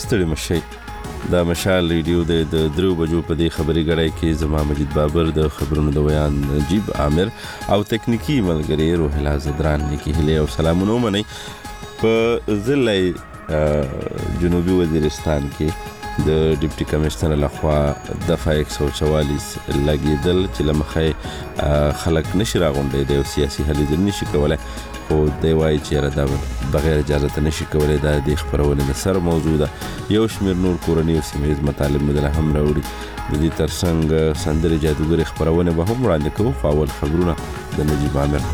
ستړي مشئ. دا مشال ریډیو د 3 بجو په دې خبري غړای کې زما مجید بابر د خبرونو د ویان نجیب عامر او تکنیکی ملګری روحلا زدران کی هله او سلامونه منئ. په ضلع جنوبي وزیرستان کې د ډیپټي کمشنر لخوا دفعه 144 لګیدل چې لمخې خلک نشي راغونډي د سیاسي حل ځنی نشي کولای، خو دی وایي چې دا بغیر اجازه نشي کولای. دا د خبرونه د سر موضوع ده. یو شمیر نور کورنۍ او سیمه مطالب مدله هم راوړي. د دې ترڅنګ سندري جادوګر خبرونه به هم وړاندې کوو. فاول خبرونه د نجیب عامر.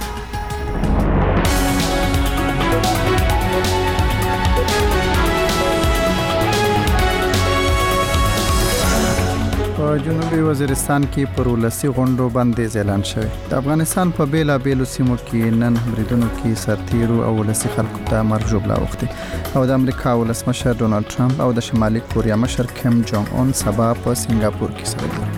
جنوبي وزیرستان کې پر ولسی غونډو باندې اعلان شوی. د افغانستان په بیلا بیلو سیمو کې نن بریدونو کې سرتیرو او ولسی خلکو ته مرګ ژوبلا وختي او د امریکا ولسمشر ډونالد ټرمپ او د شمالي کوریا مشر کیم جونګ اون سبا په سنگاپور کې سره ګوري.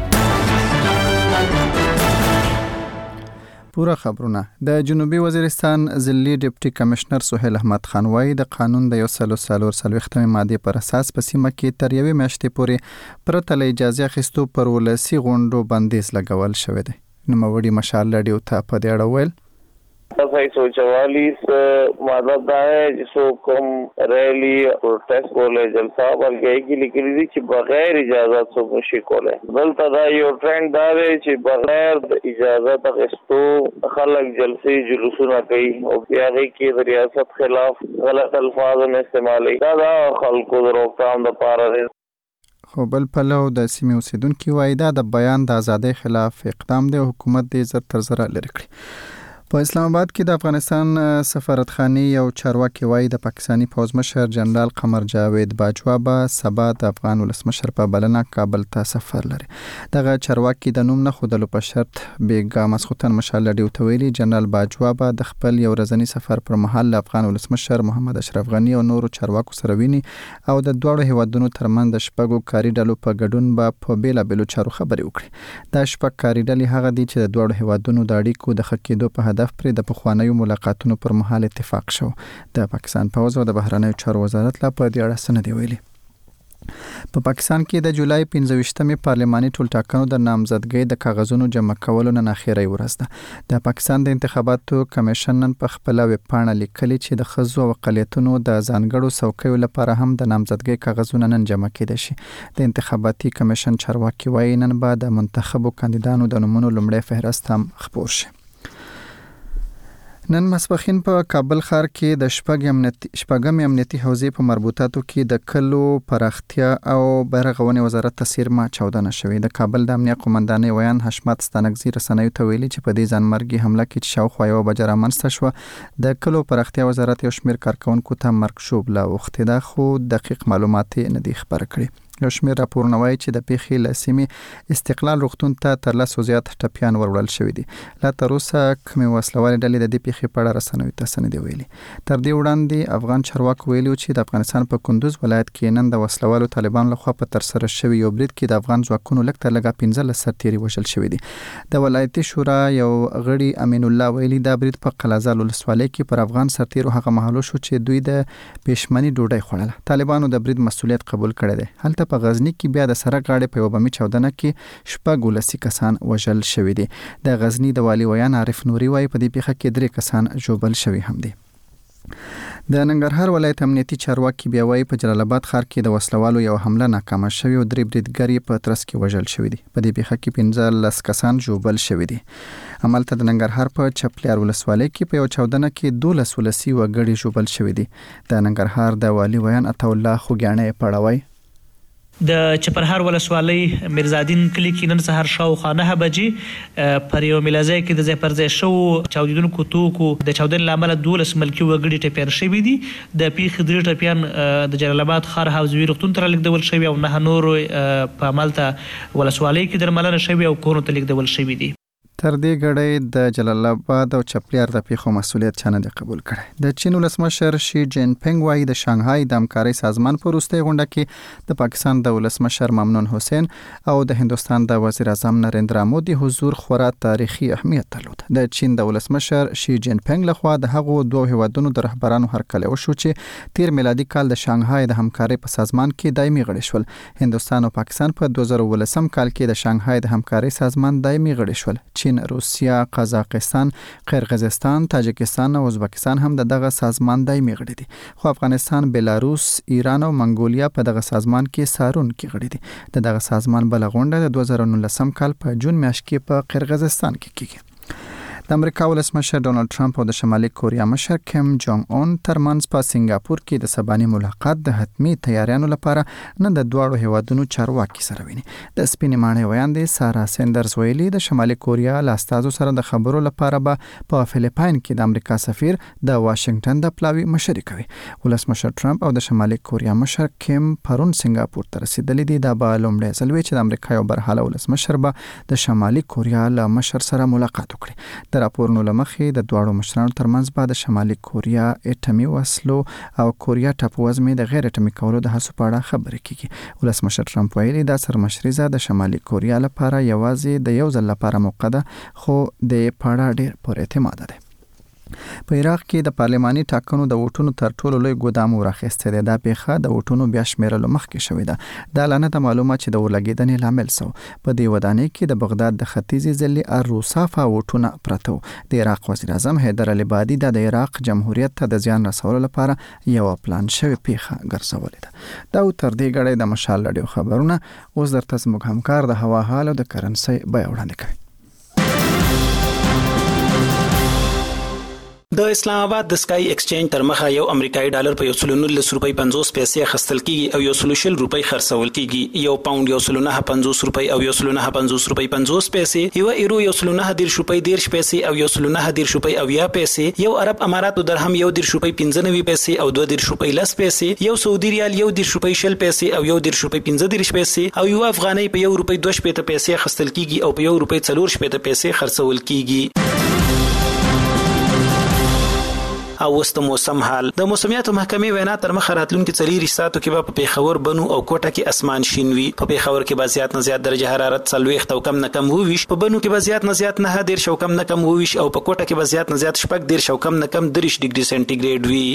پورا خبرونه. د جنوبي وزیرستان ضلعي ډیپټي کمشنر سهیل احمد خان وايي د قانون د 140 ماده پر اساس په سیمه کې تر یوې میاشتې پورې پرته له اجازه اخیستو پر ولسی غونډو بندیز لګول شوی دی. نوموړي مشال لډیو ته په دې اړه ویل 144 ماده دا ہے جسو کم ریلی پروٹیسٹ کولے جلسہ بلګي کې لیکلي دي چې بغیر اجازه څوک نشي کولای. دلته دا یو ټرند دا دی چې بغیر د اجازه اخیستو خلک جلسې جلوسونه کوي او بیا کې د ریاست خلاف غلط الفاظ استعمالي. دا خلکو د روکثام لپاره دی. خو بل پلو د سیمې اوسیدونکو وایي دا د بیان د ازادۍ خلاف اقدام دی او حکومت دې زر تر زره لري کړی. په اسلام آباد کې د افغانستان سفارتخانه یو چارواکي وایي د پاکستانی پوځ مشر جنرال قمر جاوید باجوا به سبا د افغان ولسمشر په بلنه کابل ته سفر لري. دغه چارواکي د نوم نه خودلو په شرط بیګا مسخوتن مشال لډیو ته ویلي جنرال باجوا به د خپل یو ورځنی سفر پر مهال له افغان ولسمشر محمد اشرف غنی او نورو چارواکو سره ویني او د دوه هیوادونو ترمنځ د شپږو کاري ډلو په ګډون به په بیلا بیلو چارو خبرې وکړي. دا شپږ کاري ډلې هغه دي چې د دوه هیوادونو د اړیکو د خکېدو په هدف پر د پخوانیو ملاقاتونو پر مهال اتفاق شو. د پاکستان پوځ او د بهرنیو چارو وزارت لا په دې اړه سند دی ویلي. په پاکستان کې د جولای 15مې پارلماني ټولټاکنو د نامزدګۍ د کاغذونو جمع کولو نن اخیری ورځ ده. د پاکستان د انتخاباتو کمیشن نن په خپل ویب پاڼه لیکلي چې د ښځو او اقلیتونو د ځانګړو څوکیو لپاره هم د نامزدګۍ کاغذونه نن جمع کېدای شي. د انتخاباتي کمیشن چارواکي وایي نن به د منتخبو کاندیدانو د نومونو لومړی فهرست هم خپور شي. نن مسبخین په کابل ښار کې د شپږم امنیتي حوزې په مربوطاتو کې د کلو پراختیا او بیرغونې وزارت تسیرما چاودنه شوې. د کابل د امنیت قومندانۍ ویان حشمت ستانکزي رسنیو ته ویلي چې په دې ځانمرګي حمله کې شاوخوا یو بجه رامنځته شوه. د کلو پراختیا وزارت یو شمېر کارکونکو ته مرګ ژوبلا وختي ده، خو دقیق معلومات نه دي خبر کړي. یو شمېر راپورونه وایي چې د پیښې له سیمې استقلال روغتون ته تر 10 زیات ټپیان وروړل شوي دي. لا تر اوسه کومې وسلوالې ډلې د دې پیښې په اړه رسنیو ته څه نه دي ویلي. تر دې وړاندې افغان چارواکو ویلي چې د افغانستان په کندوز ولایت کې نن د وسلوالو طالبانو لخوا په ترسره شوي یو برید کې د افغان ځواکونو لږ تر لږه 15 سرتیري وژل شوي دي. د ولایتي شورا یو غړي امین الله ویلي دا برید په قلازال ولسوالۍ کې پر افغان سرتیرو هغه مهال شو چې دوی د پېشمني ډوډۍ خوړله. طالبانو د برید مسؤلیت قبول کړی دی. هلته په غزنی کې بیا د سره غاړې په یو بمي چاودنه کې شپږ ولسي کسان وژل شوي دي. د غزنی د والي ویان عارف نوري وایي په دې پیښه کې 3 کسان ژوبل شوي هم دي. د ننګرهار ولایت امنیتي چارواکي بیا وایي په جلال آباد ښار کې د وسلوالو یو حمله ناکامه شوې او 3 بریدګر په ترڅ کې وژل شوي دي. په دې پیښه کې 15 کسان ژوبل شوي دي. عملته د ننګرهار په چپلیار ولسوالۍ کې په یو چاودنه کې 12 ولسي وګړي ژوبل شوي دي. د ننګرهار د والي ویان عطا الله خوګیاڼی پړوي د چپرهار ولسوالۍ میرزادین کلی کې نن سهار شاوخوا 9 بجې پر یو ملازۍ کې د ځای پر ځای شو چاودیدونکو توکو د چاودنې له امله 12 ملکي وګړي ټپیان شوي دي. د پیښې 3 ټپیان د جلال آباد ښار حوزوي روغتون ته رالیږدول شوي او 9 نور په عملته ولسوالۍ کې درملنه شوي او کورونو ته لیږدول شوي دي. تر دې غړې د جلال آباد او چپلیار د پیښو مسولیت چانه دی قبول کړی. د چین ولسمشر شي جین پینګ وايي د شانګهای د همکارۍ سازمان په وروستۍ غونډه کې د پاکستان د ولسمشر ممنون حسین او د هندستان د وزیر اعظم نریندرا مودي حضور خورا تاریخي اهمیت درلود. د چین د ولسمشر شي جین پینګ لخوا د هغو دوه هیوادونو د رهبرانو هرکلی وشو چې تیر میلادي کال د شانګهای د همکارۍ په سازمان کې دایمي غړي شول. هندستان او پاکستان په 2018 کال کې د شانګهای د همکارۍ سازمان دایمي غړي شول. چین، روسیا، قزاقستان، قرغیزستان، تاجکستان او ازبکستان هم دغه سازمان دایمي غړي دي. خو افغانستان، بلاروس، ایران او منګولیا په دغه سازمان کې سارون کې غړي دي. دغه سازمان بل غونډه د 2019 کال په جون میاشت کې په قرغیزستان کې کیږي. د امریکا ولسمشر ډونالد ټرمپ او د شمالي کوریا مشر کیم جونګ اون ترمنځ په سنگاپور کې د سباني ملاقات د حتمی تیاریانو لپاره نن د دواړو هیوادونو چارواکي سره ویني. د سپینې ماڼۍ ویاندې سارا سندرز ویلي د شمالي کوریا له استازو سره د خبرو لپاره په فلیپاین کې د امریکا سفیر د واشنگټن د پلاوي مشري کوي. ولسمشر ټرمپ او د شمالي کوریا مشر کیم پرون سنگاپور ته رسیدلی دي. دا به لومړی ځل وي چې د امریکا یو برحاله ولسمشر به د شمالي کوریا له مشر سره ملاقات وکړي. راپورونو لمخې د دواړو مشرانو ترمنځ به د شمالي کوریا اټمي وسلو او کوریا ټاپووزمې د غیر اټمي کولو د هڅو په اړه خبرې کیږي. ولسمشر ټرمپ ویلي دا سرمشریزه د شمالي کوریا لپاره یوازې د یو ځل لپاره موقع ده، خو د پاړه ډېر پر اعتماد ده. په عراق کې د پارلماني ټاکنو د ووټونو تر ټولو لوی ګودام ورخصته ده. دا پیښه د ووټونو بیا شمیرلو مخکې شوې ده. دا لانه د معلومات چې د ورلګیدنې لامل سو. په دې ودانۍ کې د بغداد د ختیځي ځلې الروصافه ووټونه پرته وو. د عراق وزیر اعظم حیدر العبادي د عراق جمهوریت ته د زیان رسولو لپاره یو پلان شوی پیښه ګرځولې ده. دا تر دې غړې د مشال لړیو خبرونه. اوس درته زموږ همکار د هوا حال او د کرنسي بیان وړاندې کوي. د اسلام آباد د سکای ایکسچینج تر مخه یو امریکایي ډالر په 119 روپۍ 50 پیسې خستل کیږي او 140 روپۍ خرڅول کیږي. یو پاوند 150 روپۍ او 150 روپۍ 50 پیسې، یو ایرو 190 روپۍ 10 پیسې او 190 روپۍ 90 پیسې، یو عرب اماراتو درهم 1 روپۍ 95 پیسې او 2 روپۍ 10 پیسې، یو سعودي ریال 1 روپۍ 10 پیسې او 1 روپۍ 15 پیسې او یو افغانۍ په 1 روپۍ 2 پیسې خستل کیږي او په 1 روپۍ 4 پیسې خرڅول کیږي. او وست موسم حال. د موسمیاتو محکمې وینا تر مخه راتلونکي 4 ساعتو کې په پیښور، بنو او کوټه کې اسمان شین وي. په پیښور کې به زیات نه زیات درجه حرارت 40 او کم نه کم 20، په بنو کې به زیات نه زیات 9 او کم نه کم 20 او په کوټه کې به زیات نه زیات 10 او کم نه کم 30 ډیګري سنټیګریډ وي.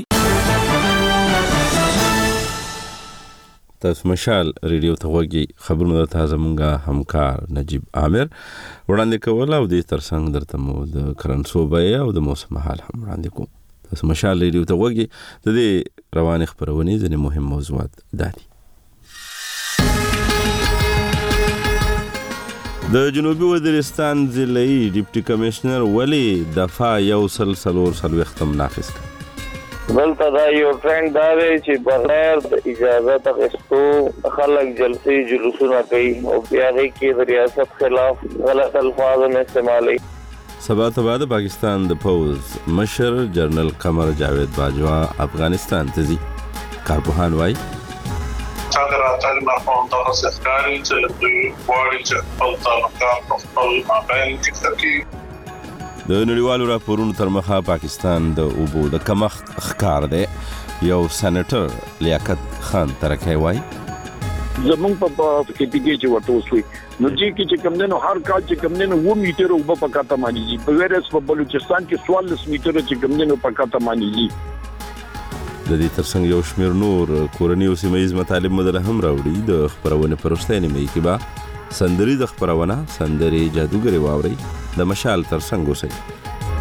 تاسو مشال ریډیو ته وګورئ. خبرونه د تازه مونږه همکار نجیب عامر وړاندې کول او د ترڅنګ درته مو د کرنسو بیا او د موسم حال هم وړاندې کوم. تاسو مشال ریډیو ته وګورئ. د دې روانې خبرونې ځینې مهم موضوعات دي. د جنوبي وزیرستان ضلعي ډیپټي کمشنر ولی دفعه 140 نافذ کړ. دلته دا یو ټرند دا دی چې بغیر د اجازه اخیستو خلک جلسې جلوسونه کوي او بیا کې د ریاست خلاف غلط الفاظ استعمالوي. سبا ته بعد پاکستان د پوز مشر جنرال قمر جاوید باجوا افغانستان ته ځي. کارپوهان وایي څنګه راځي مخاون تاسو ښکاري چې دوی وایي چې خپل تعلقات په خپل مابین کې سکی. د نړیوالو راپورونو تر مخه پاکستان د اوبو د کمښت ښکار دی. یو سېنیټر لیاقت خان ترکه وایي زمونږ په کې چې ورته وسوي نو چې چې کمندونو هر کال چې کمندونو 2 میټر وب په کاته مانیږي. په ویرس په بلوچستان کې 14 میټر چې کمندونو په کاته مانیږي. د دې ترڅنګ یو شمېر نور کورني او سیمه‌ییز مطالب مدره هم راوړي. د خبرونه پرسته نیمه کې با سندري د خبرونه سندري جادوګری واوري. د مشال ترڅنګ اوسئ.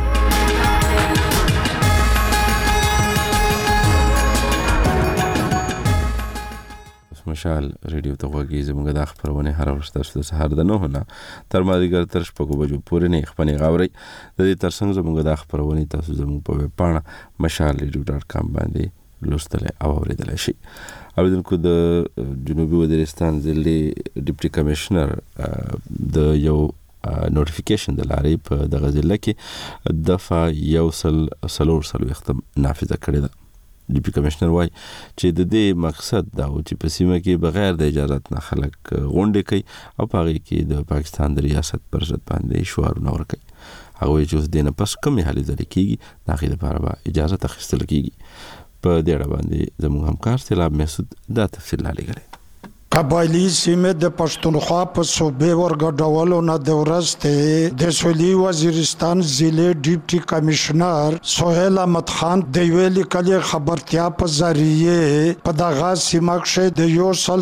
مشال ریډیو ته وګورئ. زموږ د خبرونه هر ورځ تاسو د سهار د 9 نه تر مازدیګر تر 6 بجو پورې نه خپنې غاوري. د دې ترڅنګ زموږ د خبرونه تاسو زموږ په ویب پاڼه mashalradio.com باندې لوستل او اوریدل شي. اوریدونکو د جنوبي وزیرستان ضلعي ډیپټي کمشنر د یو نوټیفیکیشن د لارې په دغه ضلع کې دفعه 140 نافذه کړې ده. ډیپټي کمشنر وایي چې د دې مقصد دا و چې په سیمه کې بغیر د اجازت نه خلک غونډې کوي او په هغې کې د پاکستان د ریاست پر ضد باندې شعارونه ورکوي. هغه وایي چې اوس دې نه پس کومې هلې ځلې کېږي د هغې لپاره به اجازت اخیستل کېږي. په دې اړه باندې زموږ همکار سیلاب محسود دا تفصیل رالیږلی. قبایلی سیمې د پښتونخوا په صوبې ورګډولو نه د ورسته د سویلي وزیرستان ضلع ډیپټي کمشنر سهیل احمد خان د یوې لیکلې خبرتیا په ذریعه په دغه سیمه کې د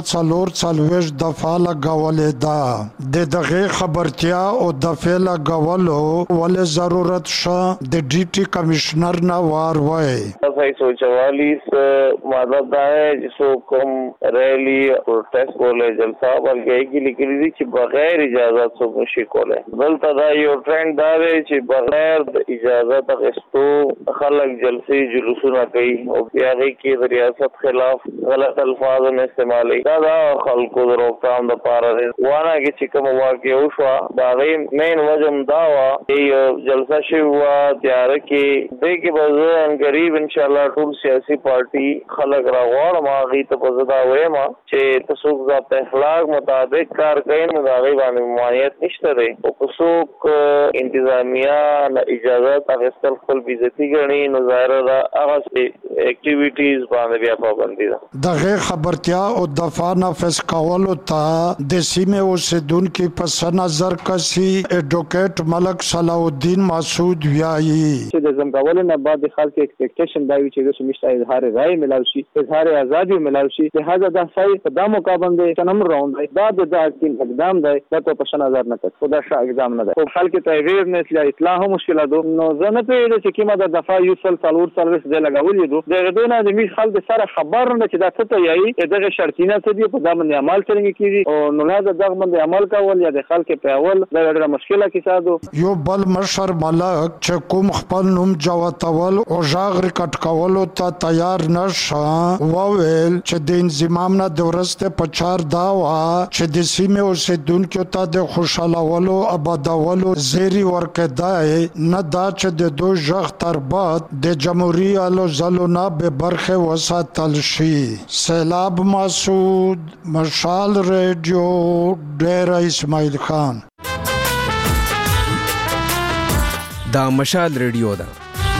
144 دفعه لګولې ده. د دغه خبرتیا او دفعه لګولو ولې ضرورت شته د ډیپټي کمشنر نه واروي. صحیح سوچوالیس مطلب دا ہے جسو کم ریلی پروٹیسٹ کولے جلسہ بلګي کې لیکلي دي چې بغیر اجازه څوک نشي کولای. دلته دا یو ټرند دا دی چې بغیر د اجازه اخیستو خلک جلسې جلوسونه کوي او بیا کې د ریاست خلاف غلط الفاظ استعمالي. دا خلکو د روکثام لپاره وانه کې چې کوم واقع وشو دا غي مین وجه دا و چې جلسه شي وا تیار کې دې کې به غریب ان شاء الله ټول سیاسي پارټي خلک راغواړم هغه ته په زدا وایم چې تاسو ضابطه اخلاق مطابق کار کوي نو دا غي باندې ممانعت نشته دی او څوک انتظامیه نه اجازه اخیستل خپل بیزتی غني نو ظاهر دا هغه اکټیویټیز باندې بیا پابندي ده. دغه خبرتیا او دفاع نفس کولو ته د سیمه اوسیدونکو په نظر کسي ایڈوکیټ ملک صلاح الدین مسعود ویایي چې د زمګول نه بعد خلک ایکسپیکټیشن دا وی چې د مشته اظهار رائے ملاوي شي اظهار ازادي ملاوي شي لہذا دا صحیح په دمو باندې تنم راوند دا د اقدام دی دا په شان نظر نه کوي خدا شا اقدام نه دی او خلک ته ویرنس یا اطلاع هم مشکله ده نو زنه په دې چې کیمه د دفاع یو څلور سرویس دی لګولې دوه دغه دونه د می خلک سره خبر نه چې دا څه ته یي دغه شرطینه څه دی په ځمن عمل څنګه کیږي او نو لازم دغه باندې عمل کول یا د خلک په اول دا ډېره مشکله کیسه ده. یو بل مشر ملک چې کوم خپل نوم جواتول او ژغ ریکټ کولو ته تیار نشه وویل چې د انضمام نه د ورسته په چار دا وا چې د سیمه اوسیدونکو ته د خوشالولو آبادولو زیری ورکړای نه دا چې د دوه ژغ تر بعد د جمهوریت الو زلونا به برخه وساتل شي. سیلاب مسعود مشال ریډیو ډیر اسماعیل خان. دا مشال ریډیو ده.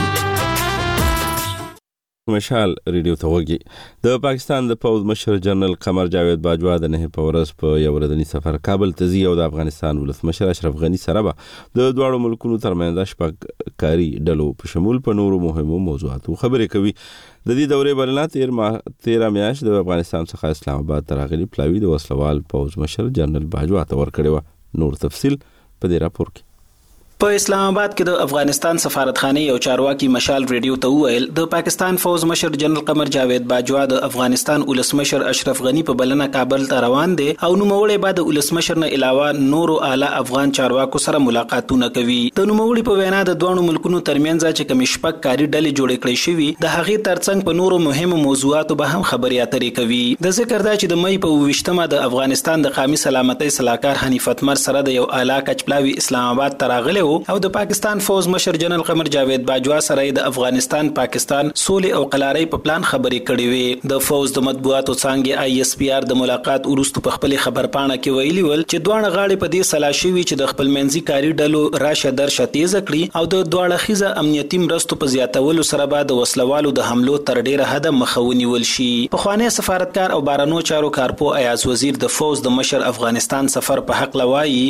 مشال ریډیو ته وګي د پاکستان د پوز مشر جنرال قمر جاوید باجوا د نه په ورځ په یو ورځنی سفر کابل ته ځي او د افغانستان ولسمشر اشرف غنی سره به د دوه ملکونو ترمنځ شپږ کاری ډلو په شمول په نورو مهمو موضوعاتو خبرې کوي. د دې دورې بلنه 13 میاشت د افغانستان څخه اسلام آباد ته راغلي پلاوی د وسلوال پوز مشر جنرال باجوا ته ورکړی و. نور تفصیل په دې راپور کې. په اسلام آباد کې د افغانستان سفارتخانه یو چارواکي مشال ریډیو ته وویل د پاکستان فوز مشر جنرال قمر جاوید باجوا د افغانستان ولسمشر اشرف غنی په بلنه کابل ته روان دي او نوموړی بعد ولسمشر نه علاوه نورو اعلی افغان چارواکو سره ملاقاتونه کوي. د نوموړي په وینا د دوه ملکونو ترمنځ چې کوم شپږ کاری ډلې جوړې کړې شوې د هغې ترڅنګ په نورو مهمو موضوعاتو به هم خبرې اترې کوي. د ذکر دا چې د مې په 28مه د افغانستان د قومي سلامتۍ صلاحکار حنیف اتمر سره د یو اعلی کچپلاوي اسلام آباد ته راغلی او د پاکستان فوز مشر جنرال قمر جاوید باجوا سره د افغانستان پاکستان سولې او قلارۍ په پلان خبرې کړې وې. د فوز د مطبوعاتو څنګه ISPR د ملاقات وروسته په خپل خبرپاڼه کې ویلي ول چې دوه غاړې په دې سلا شوي چې د خپل منځي کاری ډلو راشه درشه تیز کړي او د دوه خيزه امنیتي مرستو په زیاتولو سره به د وسلوالو د حملو تر ډیره حد مخاوني ول شي. په خواني سفارتکار او بارانو چارو کارپو ایاز وزیر د فوز د مشر افغانستان سفر په حق لوایي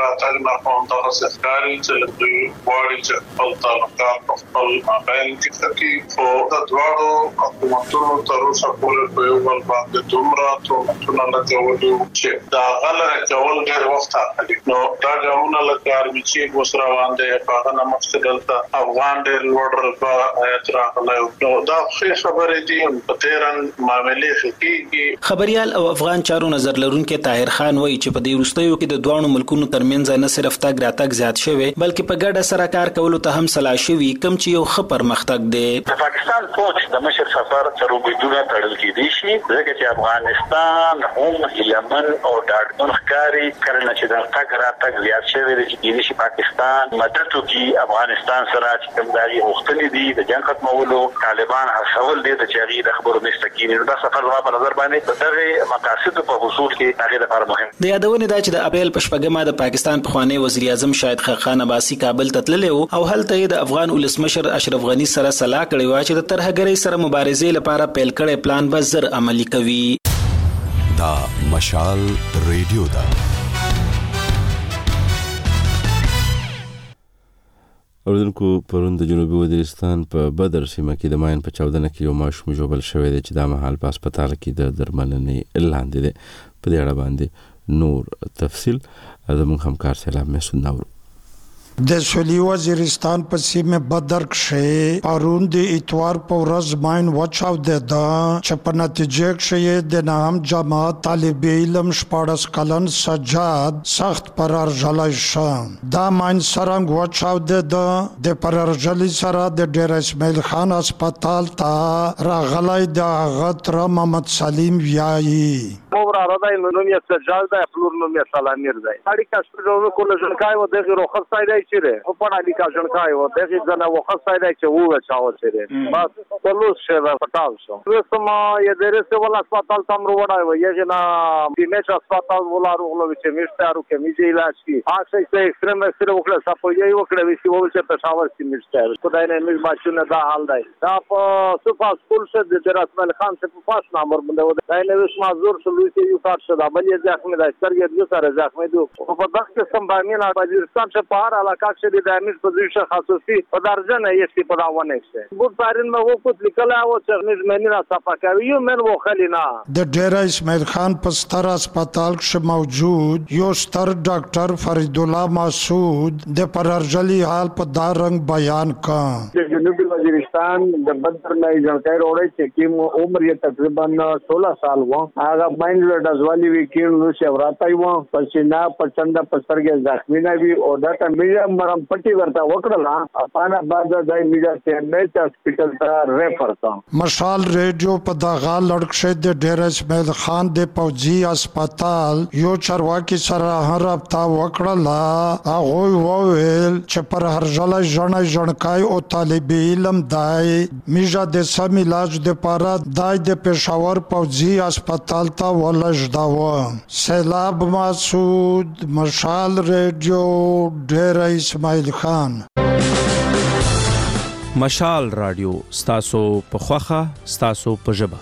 واړي چې خپل تعلقات په خپل مابین کې ترکي او د دواړو حکومتونو تر اوسه پورې په یو بل باندې دومره تومتونه لګولي چې دا غلره کول ډېر وخت اخلي. نو دا ګامونه لکه ارمیچي وسره باندې په هغه نمسته دلته افغان ډېر لوړ په اعتراف نو دا ښه خبرې دي په تیرن معاملې فکیږي. خبريال او افغان چارو نظر لرونکو طاهر خان وایي چې په دې وروستیو کې د دوه ملکونو ترمنځ نه صرف تګ راتګ زیات شوی بلکې په ګډه سره کار کولو ته هم سلا شوی کم چې یو ښه پرمختګ دی. د پاکستان فوج د مشر سفر سره وګړو تړل کېدی شي ځکه چې افغانستان هم یمن او ډاډمن ښکاری کړل چې د تګ راتګ زیات شوی دی چې د پاکستان مدد وکړي افغانستان سره چې کوم دایي وختلې دي د جنگ ختمولو طالبان هڅول دي د چاري د خبرو مستقین دا سفر په نظر باندې دغه مقاصد په حصول کې هغه لپاره مهم دی. یادونه دا چې د اپریل په شپږمه د پاکستان پخوانی وزیر اعظم شاهد خاقان عباسي کابل ته تللی او هلته د افغان ولسمشر اشرف غنی سره صلاح کړې و چې د ترهګرۍ سره مبارزې لپاره پیل کړی پلان به زر عملي کوي. دا مشال ریډیو دا اوردونکو پرون د جنوبي وزیرستان په بدر سیمه کې د ماین په چاودنه کې یو ماشوم ژوبل شوی دی چې دا مهال په هسپتال کې د درملنې لاندې دی. په دې اړه باندې نور تفصیل زموږ همکار سلام محسود ناورو. د سویلي وزیرستان په سیمه بدر کې پرون د اتوار په ورځ ماین وچاودېده چې په نتیجه کې د نام جماعت طالب علم 14 کلن سجاد سخت پرارژلی شو. دا ماین څرنګه وچاودېده د پرارژلي سره د ډیر اسماعیل خان هسپتال ته راغلی د هغه تر محمد سلیم ویایي. مور راځي نو یې سجاد د خپل نوم یې سلامیر دی. اړیکه ستاسو کول ژوندای و دغه روخه سایډ چیرې او په اړه لیکل ژوندای و دغه ځنه وخت سایډ چې وو چاو چیرې بس پلوس شه پټاو شو. وسما یې درسه ولا هسپتال تم وروړای و یې نه بیمچ هسپتال ولا روغلو چې میشتارو کې میږي علاج کی اخر چې ایکستریم سره وکړه صفوی وکړه وسی وو چې پېښور کې میشتار خدای نه میږ بچونه دا حال دی. دا په صفه سکول څخه د رسمل خان څخه په پاس نمبر باندې و دا نه وس مازور شلو چې یو کار شدا بل یې ځخمه د سترګې د سره ځخمه دو په دغه سمبامین وزیرستان څخه په هر علاقه کې د امیر پوزیشن خاصوسی په درجه یې سی په داونه شته ګور پارین مو کو لیکل او چې مزمنی را صفه کوي من و خلینا. د ډیر اسماعیل خان په ستر هسپتال کې موجود یو ستر ډاکټر فرید الله مسعود د پرارژلي حال په دا رنګ بیان کړ. د جنوبي وزیرستان د بدر نه ځانګړی وروړي چې کوم عمر یې تقریبا 16 سال و هغه باندې د ځوالي وکیل نو چې وراتای و پښینا پچنده پسترګه زخمی نه وی او دا ته میډیا مرم پټي ورته وکړه افغان بعد د میډیا ته میچ هسپتال ته ریفر کړ. مشال ریډیو په دغه لړکشه د ډیر اسماعیل خان د پوجي هسپتال یو چرواکي سره رابطه وکړه. هغه وویل چې پر هرجله ژوندای او طالب علم دای میډیا د سم علاج د پاره دای د پېښور پوجي هسپتال ته ولژداوه. سیلاب مسعود مشال ریډیو ډیر اسماعیل خان. مشال رادیو ستاسو په خوخه ستاسو په ژبه.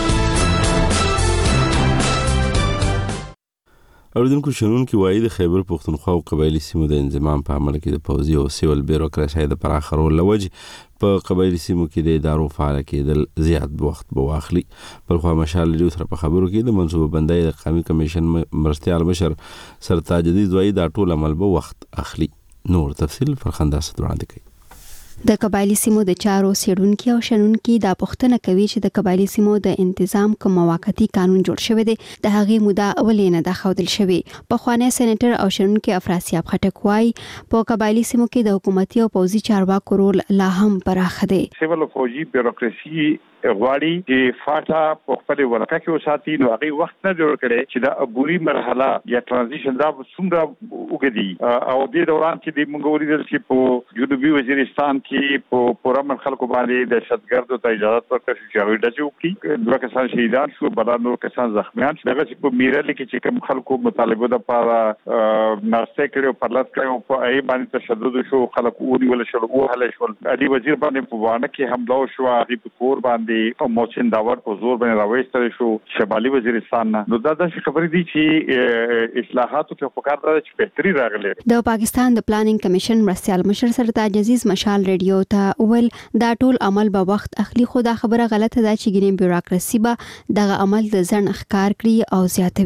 اوردونکو شنونکو وایي د خیبر پښتونخوا او قبایلی سیمو د انضمام په عمل کې د پوځي او سیول بیروکراسي د پراخرولو لوجه په قبایلی سیمو کې د ادارو فعال کېدل زیات وخت به واخلي. بلخو مشال ریډیو سره په خبرو کې د منصوبه بندۍ د قومي کمیشن مرستیال مشر سرتاج عزیز وایي دا ټول عمل به وخت اخلي. نور تفصیل فرخنده ست وړاندې کوي. د قبایلی سیمو د چارو سیډونکو او شنونکو دا پوښتنه کوي چې د قبایلی سیمو د انتظام کوم موقتی قانون جوړ شوی دی د هغې موده اولې نه د خودل شوی. په خوانه سېنیټر او شنونکو افراسیاب خټک وایي په قبایلی سیمو کې د حکومتي او پوځي چارواکو رول لا هم پراخ دی. سیول او فوجي بیروکراسي غواړي چې فاټا په خپل ورکه کې وساتي نو هغه وخت نه جوړ کړي چې دا عبوري مرحله یا ترانزیشن دا څومره وګدي او د دوران کې د منګوري د چې په جنوبي وزیرستان کې په پورامن خلکو باندې د شتګردو ته اجازه ورکړل چې هغه د چوکي دوه کسان شهیدان شو بل نور کسان زخمیان شو. دغه چې په میرل کې چې کوم خلکو مطالبه د پاره ناشته کړو پرلط کړو په ای باندې تشدد شو خلکو اوري ول شو او هله شو علي وزیر باندې په وانه کې حمله شو هغه په کور باندې او موچن داور په زور باندې راوېستل شو شمالي وزیرستان نه. نو دا د خبرې دي چې اصلاحاتو ته فکر دا چې بهتري راغلي. د پاکستان د پلانینګ کمیشن مرستیال مشر سرتاج عزیز مشال ریډیو ته ول دا ټول عمل به وخت اخلي خو دا خبره غلطه ده چې ګینې بیروکراسي به دغه عمل د ځن ښکار کړي او زیاتوي.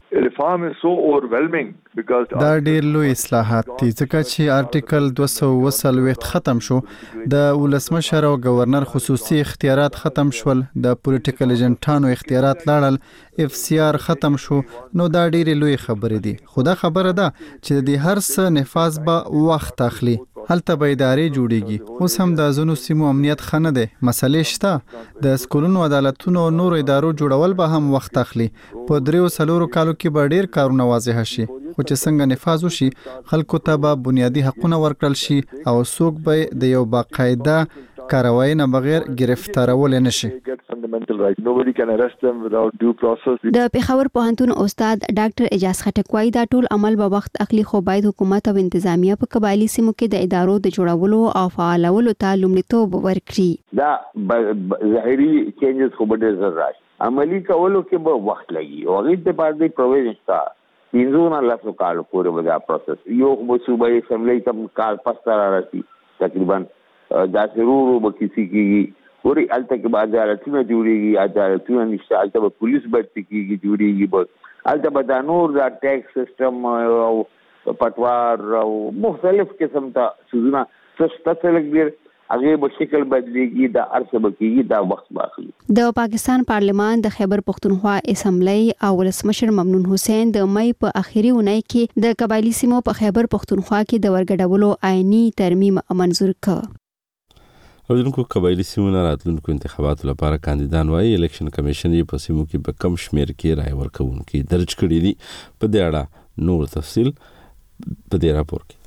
reform is so overwhelming because دا ډیر لوی اصلاحات دي ځکه چې آرټیکل 220 ختم شو، د ولسمشر او گورنر خصوصي اختیارات ختم شول، د پولیټیکل ایجنټانو اختیارات لاړل، FCR ختم شو. نو دا ډیر لوی خبرې دي. خو دا خبره ده چې د هر څه نفاذ به وخت اخلي. هلته به ادارې جوړیږي. اوس هم د ځینو سیمو امنیت ښه نه دی، مسلې شته. د سکولونو، عدالتونو او نورو ادارو جوړول به هم وخت اخلي. په 3-4 کالو کې به ډیر کارونه واضح شي. خو چې څنګه نفاذ وشي، خلکو ته به بنیادی حقونه ورکړل شي او څوک به د یو باقاعده کاروایی نه بغیر گرفتارول نشي. د پیښور پوهنتون استاد ډاکټر اجاز خټک وايي دا ټول عمل به وخت اخلي، خو باید حکومت او انتظامیه په قبایلی سیمو کې د ادارو د جوړولو او فعالولو ته لومړیتوب ورکړي. دا ظاهري چینجز خو به ډېر راشي، عملی کولو کې به وخت لګي او هغه د پاره پروویژن شته. پینځونه لاسو کال پورې به دا پروسس یو صوبایي اسمبلی کم کال پس را راشي تقریبا دا ضرورو به کسی کېږي پوری الته کې به عدالتونه جوړېږي، عدالتونه نشته، الته به پولیس برتي کېږي جوړېږي، به الته به دا نور دا ټیکس سیستم او پټوار او مختلف قسم ته سوزونه څه لګي هغه به شکل بدلېږي، دا ارڅ به کېږي، دا وخت به اخلي. د پاکستان پارلمان د خیبر پختونخوا اسمبلی او ولسمشر ممنون حسین د مې په اخیری اونۍ کې د قبایلی سیمو په خیبر پختونخوا کې د ورګډولو آئینی ترمیم منظور کړ. اوردونکو قبایلی سیمو نه راتلونکو انتخاباتو لپاره کاندیدان وايي الیکشن کمیشن یې په سیمو کې په کم شمیر کې رای ورکوونکي درج کړي دي. په دې اړه نور تفصیل په دې راپور کې.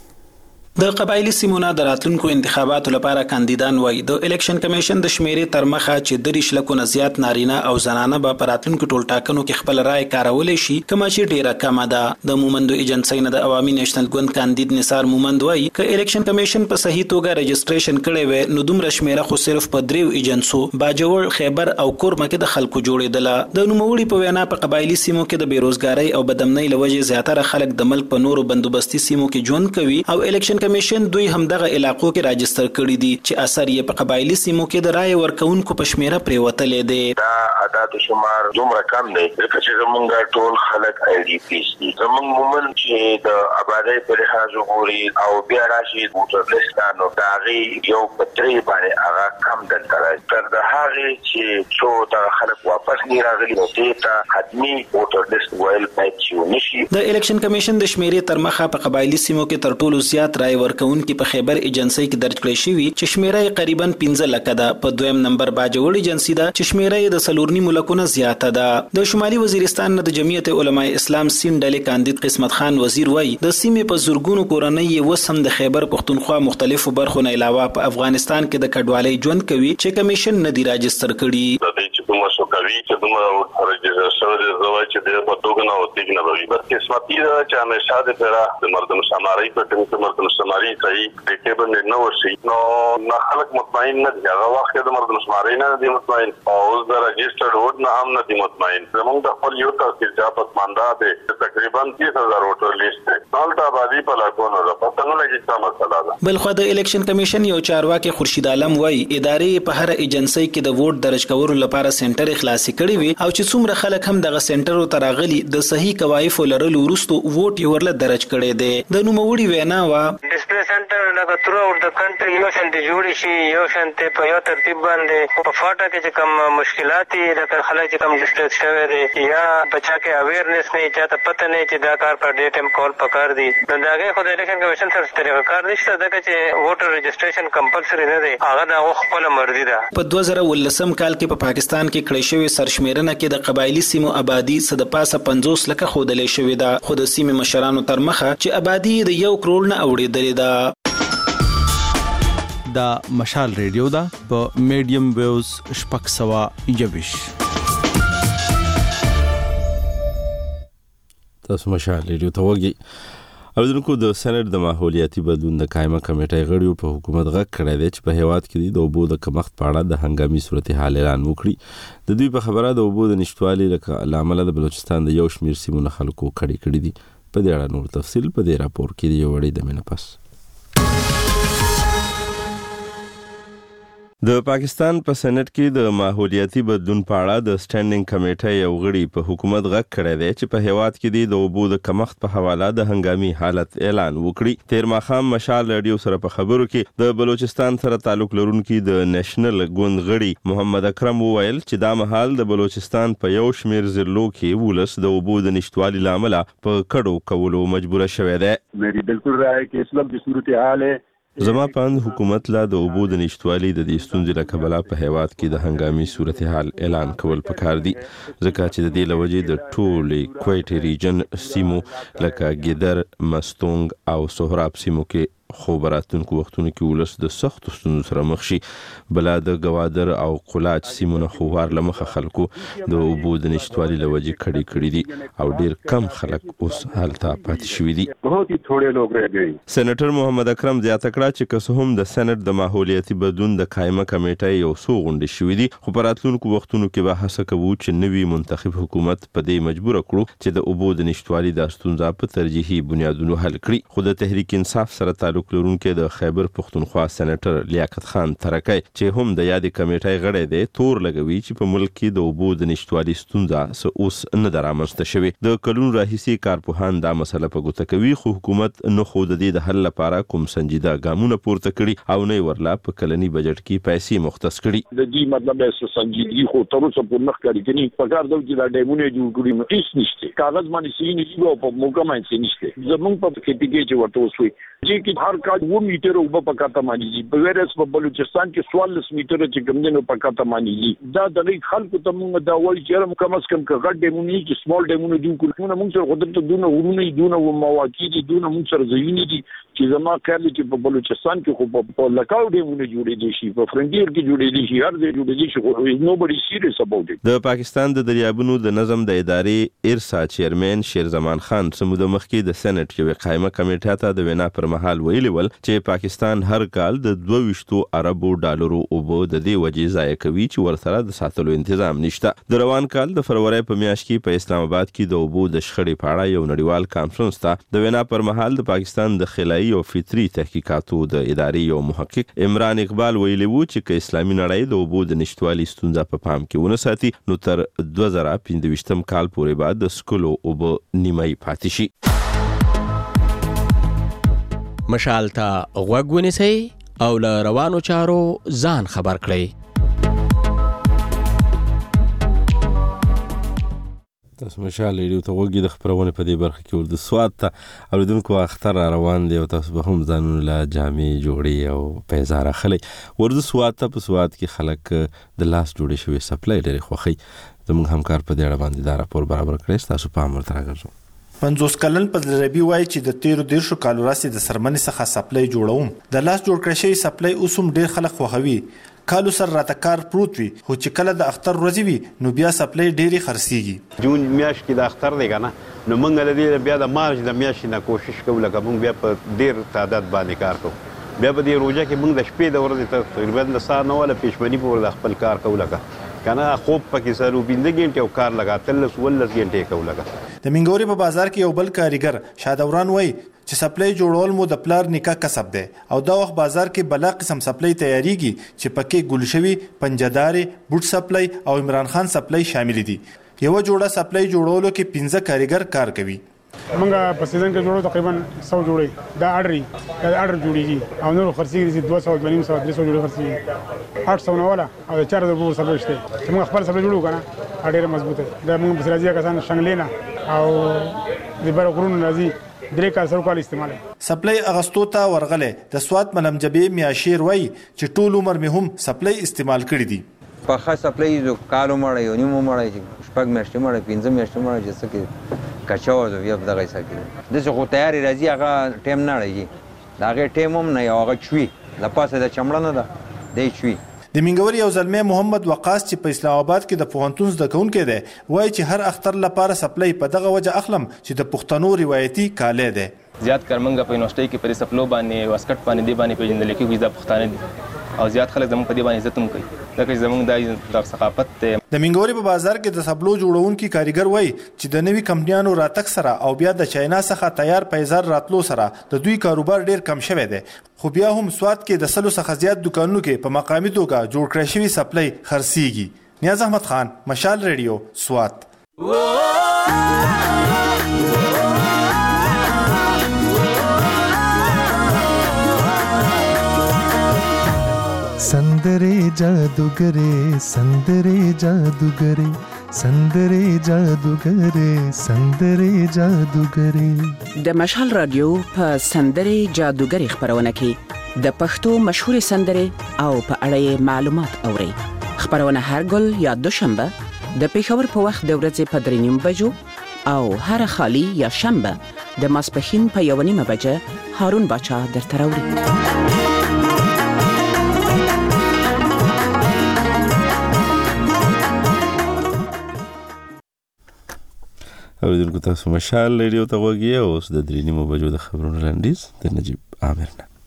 د قبایلی سیمو نه د راتلونکو انتخاباتو لپاره کاندیدان وايي د الیکشن کمیشن د شمیرې تر مخه چې 3 لکه نه زیات نارینه او زنانه به په راتلونکو ټول ټاکنو کې خپل رائے کارولای شي، کومه چې ډیره کمه ده. د مومندو ایجنسی نه د عوامي نېشنل ګوند کاندید نثار مومند وايي ک الیکشن کمیشن په صحیح توګه رجسټریشن کړي وي نو دومره شمیره خو صرف په 3 ایجنسو باجوړ، خیبر او کورمه کې د خلکو جوړېدله. د نوموړي په وینا په قبایلی سیمو کې د بیروزګاری او بدامنۍ لوجې زیاتره خلک د ملک په نورو بندوبستي سیمو کې ژوند کوي او الیکشن کمیشن دوی هم دغه علاقو کې راجستر کړی دي چې اثر یې په قبایلی سیمو کې د رائے ورکوونکو په شمیره پریوتلې دي. دا عدد شمار دومره کم دی چې زمونږ ټول خلک IDPs دي. زمونږ مومن چې د آبادی په لحاظ وګوري او بیا راشي ووټر لیست نو دا غي یو پترې باندې هغه کم دلته راځي تر د هغه چې څو تا خلک واپس نه راغلي نو ته حتمی ووټر لیست ویل پاتې شو نشي. د الیکشن کمیشن د شمیرې تر مخه په قبایلی سیمو کې تر ټولو زیات رائے ورکوونکي په خیبر ایجنسی کې درج کړی شوی چې شمیره قریبا 15 لکه ده. په دویم نمبر باجوړ ایجنسی ده چې شمیره د سلورنی ملکونه زیاته ده. د شمالي وزیرستان نه د جمعیت علماء اسلام سین ډلې کاندید قسمت خان وزیر وایي د سیمې په زورګونو کورنۍ وسم د خیبر پختونخوا مختلفو برخو نه علاوه په افغانستان کې د کډوالۍ ژوند کوي چې کمیشن نه دی راجستر کړي. د دې چې کومه شو کوي چې دومره راجستر زوی چې د پټوګ نه وتی نه وي بس قسمتي ده چې همیشه د پیرا د مردم سماري په ټیم کې مردم سماري صحیح د کې باندې نو ورشي نو نه خلک مطمئن نه دي. هغه وخت د مردم سماري نه دي مطمئن او اوس د راجستر ووټ نه هم نه دي مطمئن. زموږ د خپل یو تاسو چې پسمانده ده تقریبا 30000 ووټر لیست ده ټول د آبادی په لاکونو ده پته نه لګي څه مسله ده. بلخو د الیکشن کمیشن یو چارواکي خورشید عالم وایي ادارې په هر ایجنسی کې د ووټ درج کولو لپاره سنټر خلاصي کړی وي او چې څومره خلک هم دغه سنټر ته راغلي د صحیح کوایف لرلو وروسته ووټ یې ورله درج کړی دی. د نوموړي وینا وا ډسپلی سنټر لکه تر او د کنټري یو شانتي جوړ شي یو شانتي په یو ترتیب باندې په فاټا کې چې کوم مشکلات د خلک چې کوم ډسټرکټ شوی دی یا بچا کې اویرنس نه چاته پته نه چې دا کار پر ډیټ ټایم کول پکار دی. دا خو د الیکشن کمیشن سره طریقه کار نشته دا چې ووټر رجسټریشن کمپلسري نه دی هغه د خپل مرضی ده. په 2019 کال کې په پاکستان کې کړی شوی سرشمیرنه کې د قبایلی سیمو آبادی صد پاسه 50 لکه خودلې شوې ده خو د سیمې مشرانو تر مخه چې آبادی د 1 کروڑ نه اوړېدلې ده. دا مشال ریډیو دا په میډیم ویوز شپږ سوه یویش. تاسو مشال ریډیو ته وګورئ. اوردونکو د سېنات د ماحولیاتي بدلون د قائمه کمیټې غړیو په حکومت غږ کړی دی چې په هیواد کې د اوبو د کمښت په اړه د هنګامي صورتحال اعلان وکړي. د دوی په خبره د اوبو د نشټوالي له امله د بلوچستان د یو شمېر سیمو نه خلکو کړي دي. په دې اړه نور تفصیل په دې راپور کې دی. یو وړي د مینه پس د پاکستان په سېنات کې د ماحولیاتي بدلون په اړه د سټینډینګ کمیټې یو غړي په حکومت غږ کړی دی چې په هیواد کې د اوبو د کمښت په حواله د هنګامي حالت اعلان وکړي. تیر ماښام مشال رادیو سره په خبرو کې د بلوچستان سره تعلق لرونکي د نېشنل ګوند غړي محمد اکرم وویل چې دا مهال د بلوچستان په یو شمېر ضلعو کې ولس د اوبو د نشتوالي له امله په کډو کولو مجبوره شوی دی. मेरी बिल्कुल राय है कि इस वक्त की सूरत हाल है زما پاند حکومت لا د اوبو د نشتوالي د دې ستونزې له کبله په هیواد کې د هنګامي صورتحال اعلان کول پکار دي، ځکه چې د دې له وجې د ټولې کویټې ریجن سیمو لکه ګیدر، مستونګ او سهراب سیمو کې خو براتونکو وختونو کې ولس د سختو ستونزو سره مخ شي. بلا د ګوادر او قلاچ سیمونه خو وار لمخه خلکو د اوبو د نشتوالي له وجې کړي دي او ډیر کم خلک اوس هلته پاتې شوي دي. बहुत ही थोड़े लोग रह गए. سېنیټر محمد اکرم زیاته کړه چې که هم د سېنات د ماحولیاتي بدلون د قائمه کمیټې یو څو غونډې شوې دي، خو په راتلونکو وختونو کې به هڅه کوو چې نوي منتخب حکومت په دې مجبوره کړو چې د اوبو د نشتوالي د ستونزه په ترجیحي بنیادونو حل کړي. خو د تحریک انصاف سره تعلق لرونکي د خیبر پښتونخوا سېنیټر لیاقت خان ترکی چې هم د یادې کمیټې غړی دی تور لګوي چې په ملک کې د اوبو د نشتوالي ستونزه اوس نه ده رامنځته شوې. د کلونو راهیسې کارپوهان دا مسله په ګوته کوي، خو حکومت نه خو د دې د حل لپاره کوم سنجیده ګامونه پورته کړي او نه ورلا په کلني بجټ کې پیسې مختص کړي. د دې مطلب ہے سنجیدګي خو تر اوسه پورې نه ښکاري کني پکار دا چې دا ډیمونه جوړ کړي نو هیڅ نشته، کاغذ باندې سي نه او په موقع باندې نشته. زمونږ په کې چې ورته وسوي چې هر کال 2 میټر او په پکاته مانیږي، بغیر اس په بلوچستان کې 44 میټر چې کوم دنو پکاته مانیږي. دا د لږ خلکو ته موږ دا وایي چې کم از کم غټ ډیمونه چې سمال ډیمونه جوړ کړو، موږ سره قدرت دونه ورونه دونه مواقع دي دونه موږ سره ځایونه دي چې زما خیال چې په بلوچستان کې خو په لکاو ډیمونه جوړې دي شي، په فرنټیر کې جوړې دي شي، هر ځای جوړې دي شي. nobody serious about it. د پاکستان د دریابونو د نظم د ادارې ارسا چیرمن شیر زمان خان سمود مخکې د سېنات یو قائمه کمیټه ته د وینا پر مهال ویلي ول چې پاکستان هر کال د 22 اربو ډالرو اوبو د دې وجې ضایع کوي چې ورسره د ساتلو تنظیم نشته. د روان کال د فروری په میاشت کې په اسلام آباد کې د اوبو د شخړې په اړه یو نړیوال کانفرنس ته د وینا پر مهال د پاکستان د خلایي او فطري تحقیقاتو د ادارې یو محقق عمران اقبال ویلي وو چې که اسلامي نړۍ د اوبو د نشتوالي ستونزه په پام کې ونه ساتي نو تر 2015 کال پورې بعد د سکولو اوبو نیمای پاتې شي. مشال ته غوږ ونیسئ او له روانو چارو ځان خبر کړئ. تاسو مشال ریډیو ته وګورئ. د خبرونه په دې برخه کې ورته سواد ته اوریدونکو اختر روان دی او تاسو به هم ځانونه له جامې جوړي او پیزار اخلي. ورته سواد ته په سواد کې خلک د لاس جوړې شوی سپلای لري خوخي. زموږ همکار په دې اړه باندې دا راپور برابر کړی، تاسو په امر تراګرځو. 50 کلن په ربي وای چې د 13 کالو راستي د سرمنې څخه سپلای جوړوم. د لاس جوړ کړی شوی سپلای اوسم ډیر خلک خوښوي. کالو سر راته کار پروت وي، خو چې کله د اختر ورځ وي نو بیا سپلای ډیری خرڅيږي. جون میاشت کې د اختر دی کنه، نو موږ د دې بیا د مارچ د میاشتې نه کوشش کوو لکه موږ بیا په ډیر تعداد باندې کار کوو. بیا په دې روزه کې موږ د شپې د ورځې تقریبا د سار نه ولا پېشمنی په ور خپل کار کوو لکه کنه خوب پکې سره 15 غنټه او کار لگا 13 غنټه کوو لگا. د منګوري په بازار کې یو بل کاریګر شادوران وای چې سپلای جوړول مو د پلار نکاح کسب دی او دا وخت بازار کې بلا قسم سپلای تیاریږي چې پکې ګلشوي، پنجدارې، بوټ سپلای او عمران خان سپلای شامل دي. یو جوړه سپلای جوړولو کې 15 کاریګر کار کوي. موږ په سیزن کې جوړو تقریبا 100 جوړي دا اډر جوړیږي او نور خرڅيږي 200 300 جوړي خرڅيږي 800 نه ولا او 400 په سپلای شته. موږ خپل سپلای جوړو کنه اډر مضبوطه دا موږ په سراجیا کسان شنګلینا او د بر غرون راځي درې کال سره کال استعمال. سپلای اغستو ته ورغله د سواد ملمجبې میاشیر وای چې ټول عمر مې هم سپلای استعمال کړی دي. په خاص سپلای جو کالو مړی یو نیمه مړی شپږ میاشتې مړی 15 میاشتې مړی چې څه کچاو زو یو دغه سکه د څه خو تیاری راځي هغه ټیم نه لګي دا هغه ټیم هم نه هغه چوي د پاسه د چمړه نه ده دی چوي. د منګوري یو زلمی محمد وقاص چې په اسلام آباد کې د پوهنتون زده کوونکی دی وایي چې هر اختر لپاره سپلای په دغه وجه اخلم چې د پښتنو روایتي کالی دی. زیات کار منګه په یونیورسيټي کې پر سپلو باندې واسکټ باندې دی باندې پیژندل کېږي د پښتانه دي او زیات خلک زموږ په دې باندې عزت هم کوي ځکه چې زموږ د ثقافت د منګوري په بازار کې د سبلو جوړونکي کاریګر وای چې د نوي کمپنیانو راتګ سره او بیا د چاینا څخه تیار پیزار راتلو سره د دوی کاروبار ډیر کم شوی دی خو بیا هم سواد کې د سلو څخه زیات دکانونو کې په مقامي توګه جوړ کړی شوی سپلای خرڅيږي نیاز احمد خان مشال ریډیو سواد संदरे जादूगरे संदरे जादूगरे संदरे जादूगरे संदरे जादूगरे د مشال رادیو په سندري جادوګری خبرونه کې د پښتو مشهور سندري او په اړه معلومات اوري خبرونه هر ګل یا دوشنبه د پیښور په وخت د ورځې په 3:30 بجو او هر خالی یا شنبه د ماسپښین په 1:30 بجه هارون باچا درته راوړي اوریدونکو تاسو مشال ریډیو ته وګورئ او اوس د 3:30 بجو د خبرونو لاندیز د نجیب عامر نه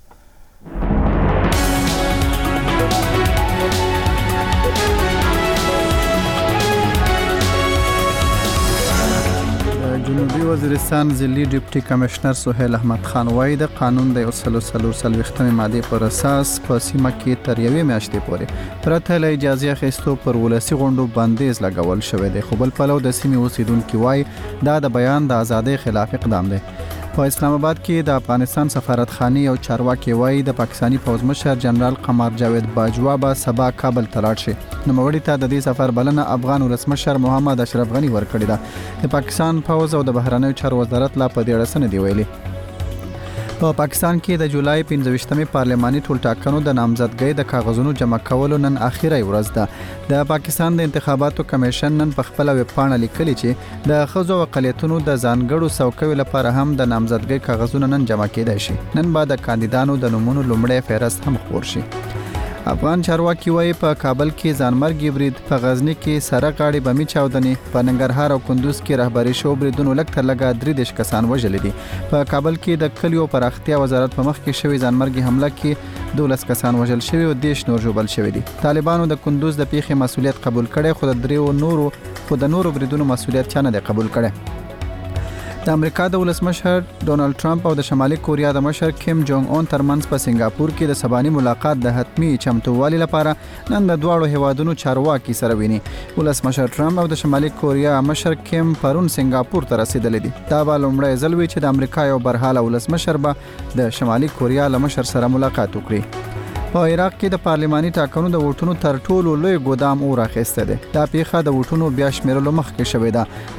جنوبي وزیرستان ضلعي ډیپټي کمشنر سهیل احمد خان وايي د قانون د 143 ماده پر اساس په سیمه کې تر یوې میاشتې پورې پرته له اجازه اخیستو پر ولسی غونډو بندیز لګول شوی دی خو بل پلو د سیمې اوسیدونکو وايي دا د بیان د ازادۍ خلاف اقدام دی په اسلام آباد کې د افغانستان سفارتخانه او چارواکي وايي د پاکستانی پوځ مشر جنرال قمر جاوید باجوا به سبا کابل ته لاړ شي نوموړي ته د دې سفر بلنه افغان ولسمشر محمد اشرف غنی ورکړی ده د پاکستان پوځ او د بهرنیو چارو وزارت لا په دې اړه څه نه دی ویلي په پاکستان کې د جولای 15مې پارلماني ټولټاکنو د نامزدګۍ د کاغذونو جمع کولو نن اخیری ورځ ده د پاکستان د انتخاباتو کمیشن نن په خپل ویب پاڼه لیکلي چې د ښځو او اقلیتونو د ځانګړو څوکیو لپاره هم د نامزدګۍ کاغذونه نن جمع کېدای شي نن به د کاندیدانو د نومونو لومړی فهرست هم خپور شي افغان چارواکي وايي په کابل کې ځانمرګي برید په غزنی کې سره غاړي بمي چاودنې په ننګرهار او کندوز کې رهبري شو بریدونو لږ تر لږه 3 کسان وژل دي په کابل کې د کلیو پراختیا وزارت په مخ کې شوی ځانمرګي حمله کې 12 کسان وژل شوی او 10 نور ژوبل شوی دي طالبانو د کندوز د پیښې مسولیت قبول کړي خو د نورو بریدونو مسولیت چا نه قبول کړي د امریکا د ولسمشر ډونالد ټرمپ او د شمالي کوریا د مشر کیم جونګ اون ترمنځ په سنگاپور کې د سباني ملاقات د حتمی چمتووالي لپاره نن د دواړو هیوادونو چارواکي سره ویني ولسمشر ټرمپ او د شمالي کوریا مشر کیم پرون سنگاپور ته رسیدلی دي دا به لومړی ځل وي چې د امریکا یو برحاله ولسمشر به د شمالي کوریا له مشر سره ملاقات وکړي په عراق کې د پارلماني ټاکنو د ووټونو تر ټولو لوی ګودام اور اخیسته دی دا پیښه د ووټونو بیا شمیرلو مخکې شوې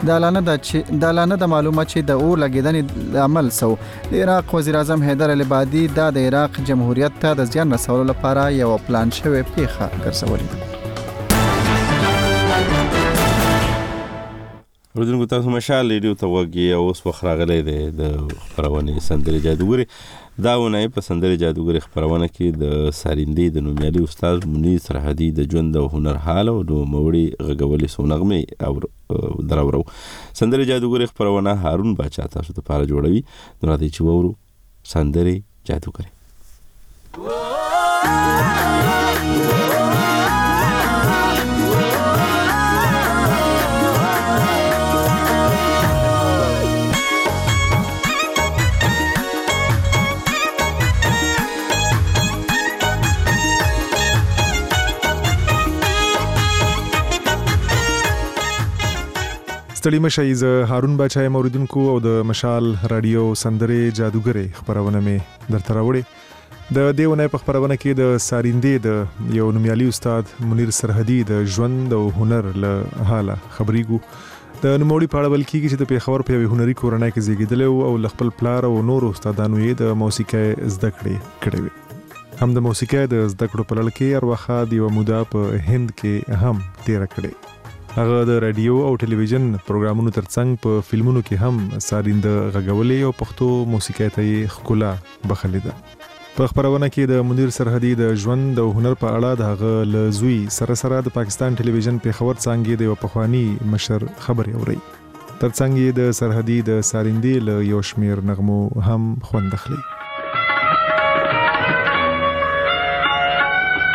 ده دا لانه د معلومات چې د اور لګیدنې عمل سو د عراق وزیر اعظم حیدر العبادي د عراق جمهوریت ته د زیان رسولو لپاره یو پلان شوی پیښه ګرځولې ده ورته تاسو مشال ریډیو ته وګورئ او اوس وخت راغلی دی د خبرونه سندري جادوګری دا ونه په سندري جادوګری خبرونه کې د ساریندې د نومیالي استاد منیر سرحدي د ژوند او هنر حال او د موړي غږولې سونغمه او دراورو سندري جادوګری خبرونه هارون باچا تاسو ته پاره جوړوي نو راځي چې وورو سندري جادوګری ستړي مشي ز هارون باچا موریدونکو او د مشال رادیو سندري جادوګری خبرونه می درته راوړي د دیونه په خبرونه کې د ساریندې د یو نومیالي استاد منیر سرحدي د ژوند او هنر له حاله خبريګو د نوموړي په اړه ول کېږي چې د پیښور په یو هنري کورنۍ کې زیږیدل او خپل پلار او نور استادانو یې د موسیقۍ زده کړې وي هم د موسیقۍ د زده کړو په لړ کې ارواخه د یو موده په هند کې هم تیر کړې هغه د رادیو او ټلویزیون پروګرامونو ترڅنګ په فلمونو کې هم سارینده غږولې او پښتو موسیقۍ ته ښکلا بخښلې ده په خبرونه کې د منیر سرحدي د ژوند او هنر په اړه د هغه لزوی سره د پاکستان ټلویزیون په خبر څنګه د پخوانی مشر خبري اوري ترڅنګ د سرحدي د سارندې له یو شمیر نغمو هم خوند اخلي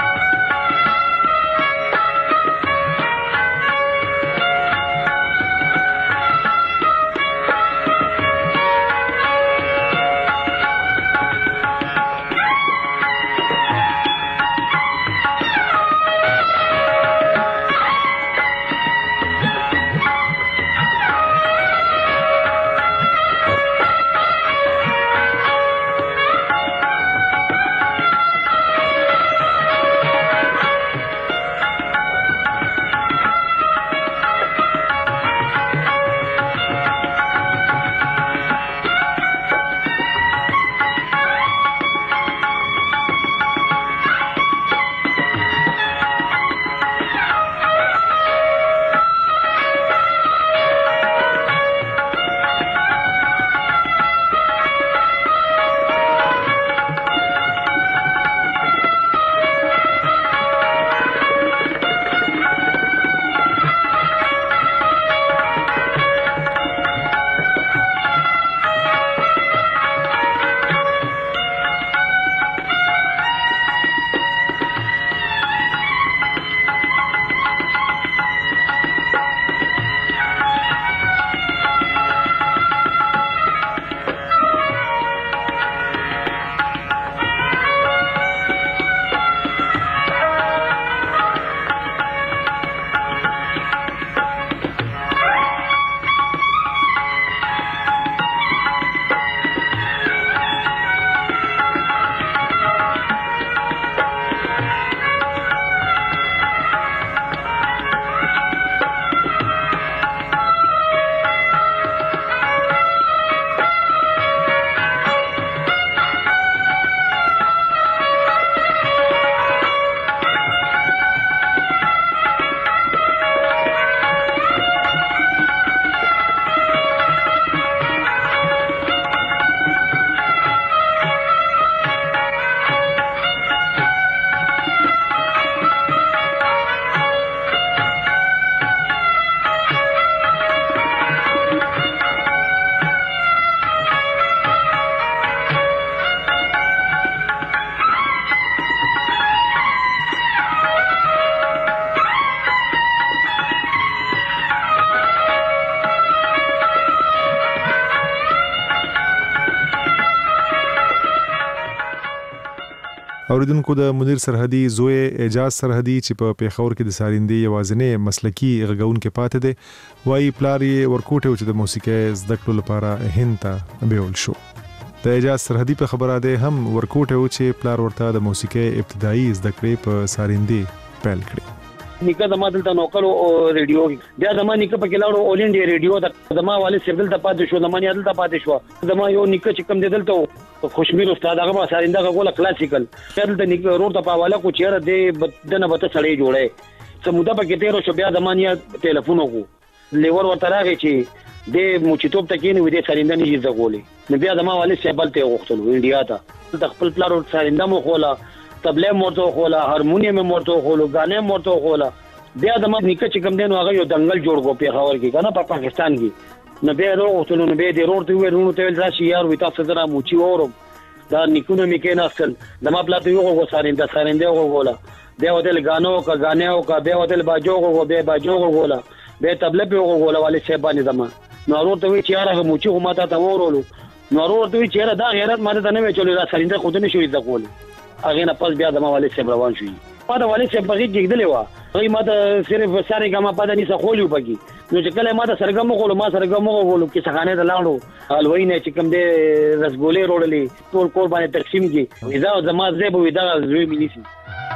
اوریدونکو د منیر سرحدي زوی اعجاز سرحدي چې په پیښور کې د سارندې یوازینی مسلکی غږونکو پاتې دی وایي پلار یې ورکوټه چې د موسیقي زده کړو لپاره هند ته بیول شو. د اعجاز سرحدي په خبره ده هم ورکوټه چې پلار ورته د موسیقي ابتدایي زده کړې په سارندې پیل کړې. نیکه زما دلته نوکلو ریډیو بیا زما نیکه په کلاړو اول انډیا ریډیو د زما والد صاحب دلته پاتې شو زما نه دلته پاتې شو زما یو نیکه چې کوم دلته خوشمیر استاد هغه سارنده غوله کلاسیکل دلته نیکه روډ ته پاواله کو چیرې د نه بته سړی جوړه سموده په کې تیر شو بیا زما نه ټلیفون وکړو لیور ورته راغی چې د موچیتوب ته کېنه وې د سارنده نه یې زغولې نو بیا زما والد صاحب بلته غوښتل انډیا ته د خپل پلار سارنده مو خوله تبله مرته خوله هارمونیم مرته خوله غانه مرته خوله بیا د ما نیکه چې کوم دینو هغه یو دنګل جوړ کو پیښور کې کنه په پاکستان کې نو بیا وروغتل نو بیا د روړ ته ورونو ته راشي یار وي تاسو درا موچی اورم دا نیکونه می کې ناستل د ما پلاته یو غو سارنده غولا بیا ودل غانو کا غانو کا بیا ودل باجو غو بیا باجو غولا بیا تبله په غولا والي شیبانی زما نو ورور ته وی چې یار هغه موچی هم تا ته ورولو نو ورور ته وی چې یار دا غیرت ماته نه وی چولې دا سارنده خود نه شوې ځکول هغه نه پس بیا د ما والي شیب روان شوې ما د والي شیب بغي کېدلې و هغه ما ته صرف ساري ګما پاده ني سخولې وبګي نو چې کله ما ته سرګم غولو ما سرګم غولو کې څنګه نه لاړو الوی نه چې کوم دې رسګولې روړلې ټول کور باندې تقسیم کی ودا زما زيب ودا زوی مليسي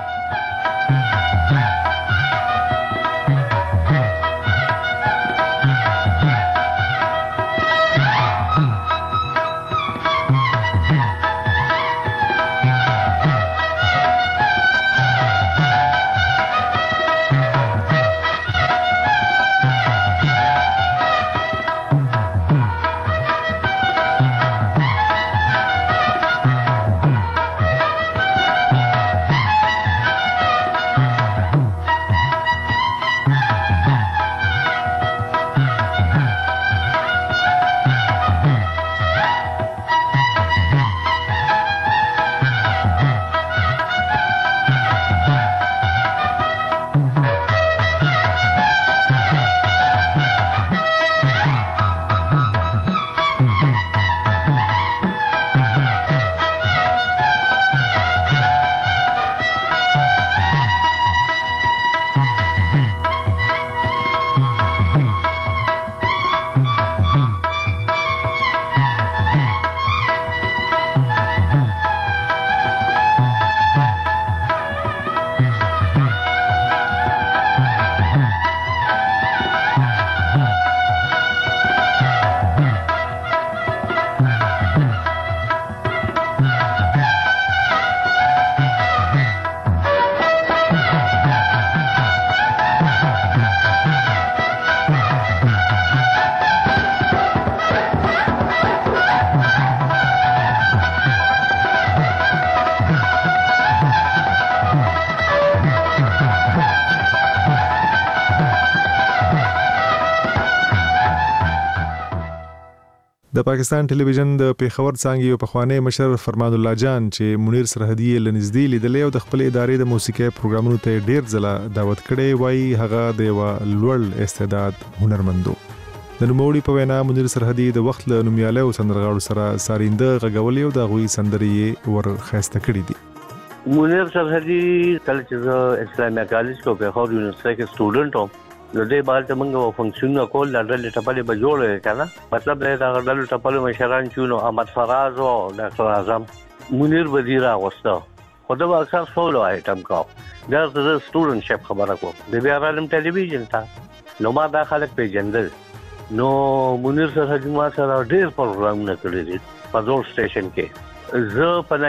د پاکستان ټلویزیون د پیښور څنګه یو پخوانی مشر فرمان الله جان چې منیر سرحدي لنزدې لیدلې او د خپل ادارې د موسیقي پروګرامونو ته ډیر ځله دعوت کړي وای هغه د یو لوړ استعداد هنرمندو د نوموړي په وینا منیر سرحدي د وخت له نومیاله او سندرغاړو سره سارنده غږولې او د غوي سندري ور خاسته کړي دي. منیر سرحدي کله چې اسلامي کالج کو پیښور یونیورسيټي کې سټوډنټ وم نو دې بالته موږ فنکشن کول د ډلې ټپلې به جوړه کنه مطلب دا د ډلې ټپلې مشران چونو احمد فراز او ډاکټر اعظم منیر وزیر اغوستا خدای به اکثر سولو آیټم کا دا د سټوډنټ شپ خبره کوم د بیا عالم ټلویزیون ته نو ما دا خلک پیژندل نو منیر سرحدي ما سره ډېر پروګرامونه کړی دي په زور سټیشن کې زه په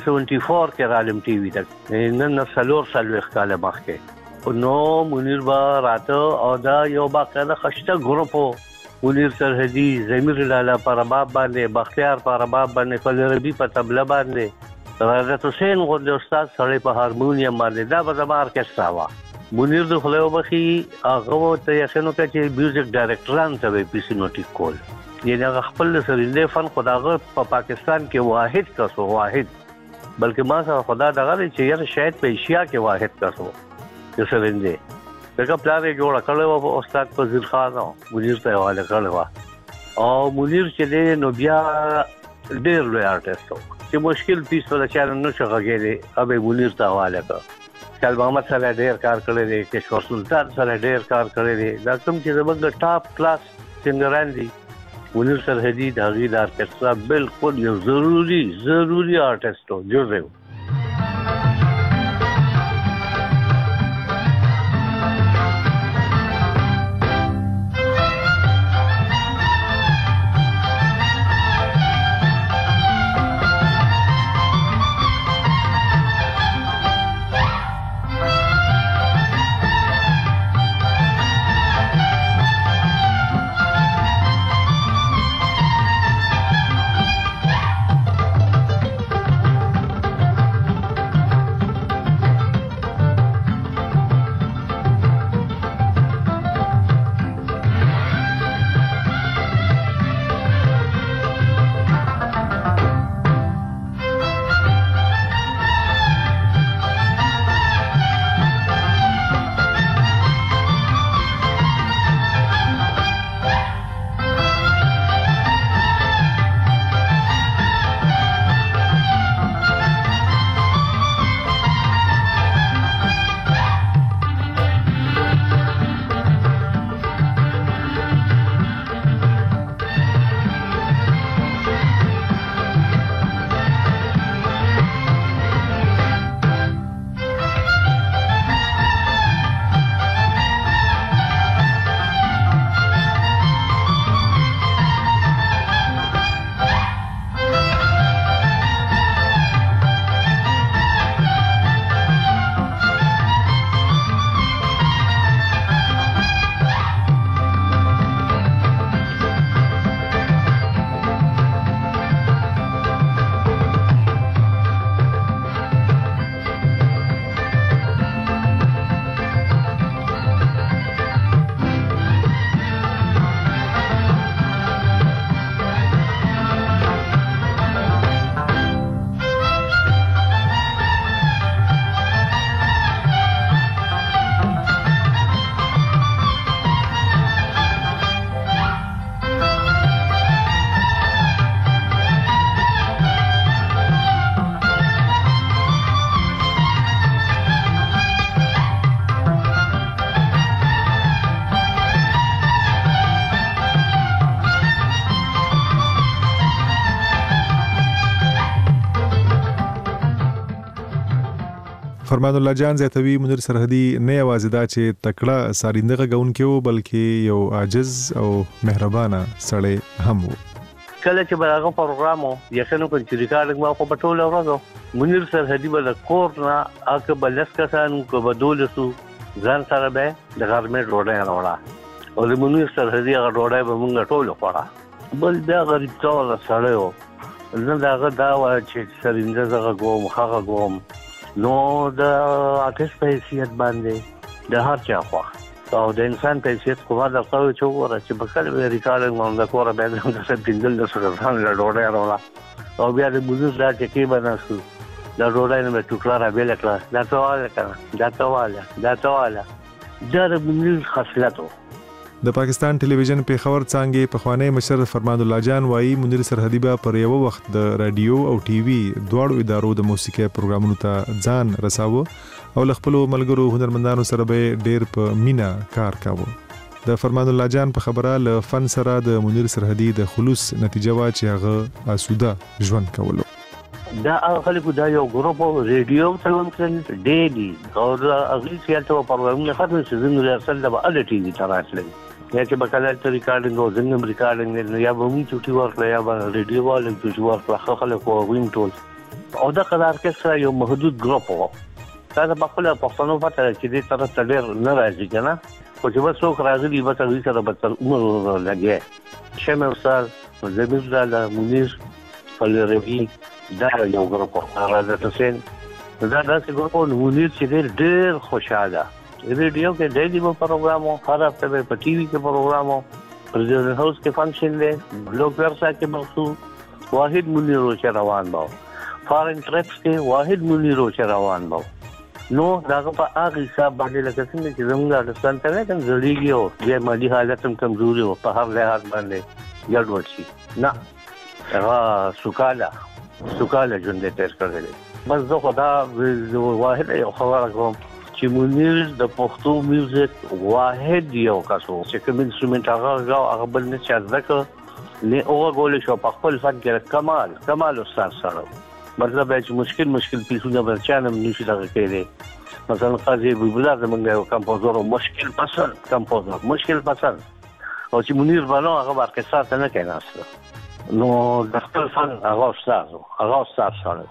1974 کې عالم ټي وي ته نن سلور کال مخکې نو منیر با راته او دا یو باقاعده خشته ګروپ منیر سرحدي زمیر لالا پرباب باندې بختیار پرباب باندې فلربي په تبله باندې راغت حسین غوډ استاد سړی په هارمونیم باندې دا به زما ارکسترا وا منیر د خلایو بخي هغه ته یې چې میوزیک ډایرکټران ته به پیسینوټیک کول یعنی هغه خپل سرینده فن خداغه په پاکستان کې واحد کسو واحد بلکې ما سره خدا دغه چې یاره شاید په ایشیا کې واحد کسو د سرنده دغه پلان یې جوړ کړو او استاد فضیل خان او منیر ته حواله کړو او منیر چې نو بیا ډېر لوی آرټیست چې مشکل پیس پر چانه نو شغږې ابي منیر ته حواله کړ کال محمد سره ډېر کار کړی دی کشور سلطان سره ډېر کار کړی دی دا کوم چې زموږ ټاپ کلاس سنگران دي منیر سرحدي د هغې د ارکسټرا بالکل یو ضروري آرټسټ و جز دی فرمان الله جان زیاتوي منیر سرحدي نه یوازې دا چې تکړه سارینده غونکي وو بلکې یو عاجز او مهربانه سړی هم وو. کله چې بلاغه پروګرامو یقینو کوم چې ریکارډینګ ما په پټول ورغو منیر سرحدي بل کور نه اګه بلس کسان کو بدولسو ځان سره به د غرمې ډوډۍ راوړه او د منیر سرحدي هغه ډوډۍ به مونږ ټول خوړه بل بیا غریب ټول سره و نن داغه دا و چې سرینده زغه کوم هغه کوم نو د آرټیست په حیثیت باندې د هر چا خوا او د انسان په حیثیت خو دا څه چې وره چې په کله ریکارډینګ باندې کوره به د څه پینځل د سره ځان له ډوډۍ راوړه او بیا د بوزو دا چې کې بناسو دا ډوډۍ نه ټوکړه را بیل کړه دا څواله کنه دا څواله دا د منیر خاصلتو. د پاکستان ټلویزیون پیښور څنګه په خوانی مشر فرمان الله جان وایي منیر سرحدي به پر یو وخت د رادیو او ټي وي دواړو ادارو د موسیقي پروګرامونو ته ځان رساوه او خپل ملګرو هنرمندانو سره به ډېر په مینا کار کاوه. د فرمان الله جان په خبره له فن سره د منیر سرحدي د خلوص نتیجه وا چې هغه آسوده ژوند کولو. دا خلکو دا یو ګروپ ریډیو ته ورکړل ډېری او هغه سیاته پروګرامونه ختم شي زموږ رسل د ال ټي وي تراتل یا چې بکاله ریکارډینګ او زنګ ریکارډینګ یا به موږ چټي ورکړل یا به ریډیو والو چې ورکړل خلکو وین ټول او دا قرار کې یو محدود ګروپ وو دا په خپل پښتنو پته چې دې طرف ته ډېر نه راځي کنه خو چې وڅو راځي به تاسو سره به تر عمر لګي شمه وسال زمير دا منیر فلروي دا یو ګروپ راځي تاسو دا داسې ګروپ منیر چې ډېر خوشاله ریډیو کې ډېری په پروګرامو هر هفته په ټي وي کې پروګرامو پرزیدنت هاوس کې فنکشن دی بلوک ورسا کې مخصوص واحد منیر چې روان باو فارن ټریپس کې واحد منیر چې روان باو نو داغه په هغه حساب باندې لکه څنګه چې زموږ د افغانستان ته کوم ضروري او د مالی حالت هم کمزوري او په هر لحاظ باندې ګډوډ شي نه هغه سوکاله سوکاله ژوند تیر کړی بس زه خدا واحد یو خبره کوم چې منیر د پښتو میوزیک واحد یو کسو چې کوم انسټرومنټ هغه بل نه چازدک نه او غول شو په خپل فن کې کمال استاد سره مطلب چې مشکل پیسونه برچانم نشي دغه کېږي مثلا قاضي بلبل زمونږ یو کمپوزر مشکل پسند او چې منیر باندې هغه ورکه سره نه کېناسته نو د خپل فن هغه استاد سره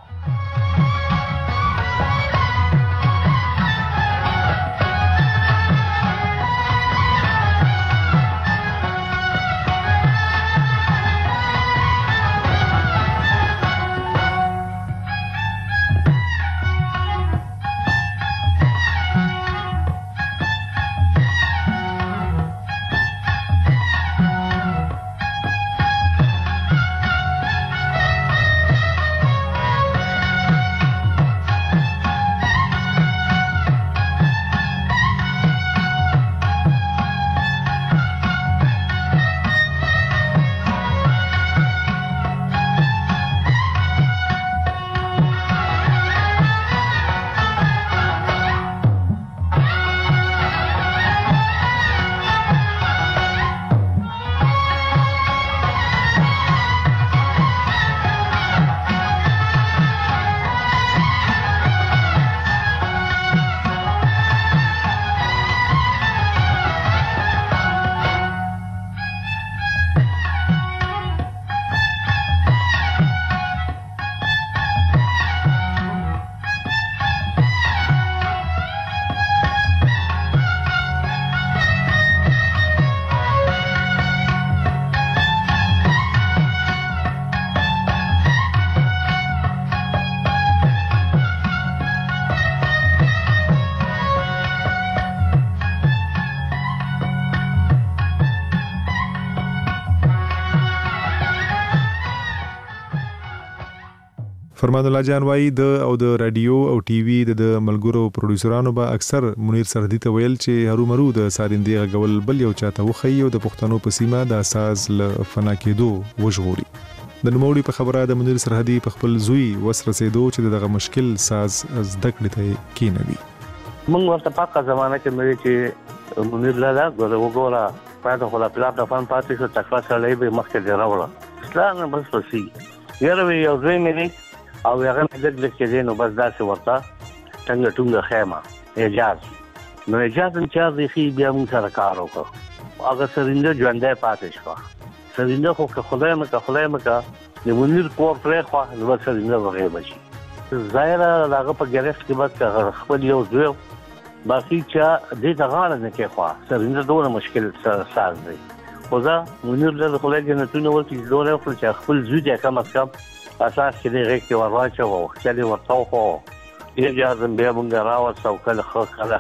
فرمان الله جان وای د رادیو او ټي وي د ملګرو پروډوسرانو به اکثر منیر سرحدي ته ویل چې هرومرو د سارندې غول بل یو چاته وخی او د پښتنو په سیمه د اساس ل فنا کېدو وژغوري د نوموړي په خبره د منیر سرحدي په خپل زوی وس رسیدو چې دغه مشکل ساز زده کړی ته کینوي موږ ورته پاکه زمانه کې مې چې منیر لاله وګوره پاتې خلا پلا د فن پاتې شو تکلا سره به مخکې دی راوړه اسلام بس وسی یاره یو ځای مې او هغه دغه کې نو بس داسې ورته څنګه ټونګه خیمه اجازه نو اجازه چې خي بیا موږ سره کار وکړو هغه سرینده ژوندې پاتې شو سرینده خو خدای مکه د منیر کور پرې خو نو سرینده وغه بشي ظاهر هغه په ګرفت کې بس خپل یو ځو باقي چې دې ځغاله نه کې خو سرینده ډوره مشکل ساز دی خو دا منیر له خلک نه تونه ورته ډوره خپل چې خپل زوی د کم از کم اساس کې دغه کې ورواچو او چې ورته خو یې جازم بیا مونږ راوځو کله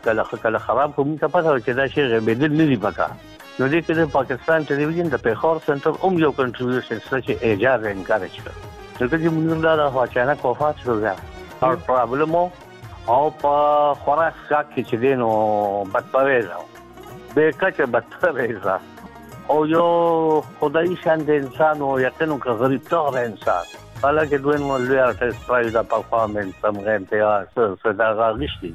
خراب کوم ته پته چې دا شی غبیدل نه دی پکا نو دې کې د پاکستان ټلویزیون د پیښور سنټر یو کنټریبیوشن چې اجازه انکارج کړ چې موږ دا واچانه کوفات شو او پرابلم او په خوراک کې چې دینو بدپویزه به کچه بدپویزه او یو خدای شان د انسان او یقینو که غریب تور انسان حالکه دوی نو لوی ارټیست پرایز د پرفارمنس څنګه امتیاز صدا غاښتي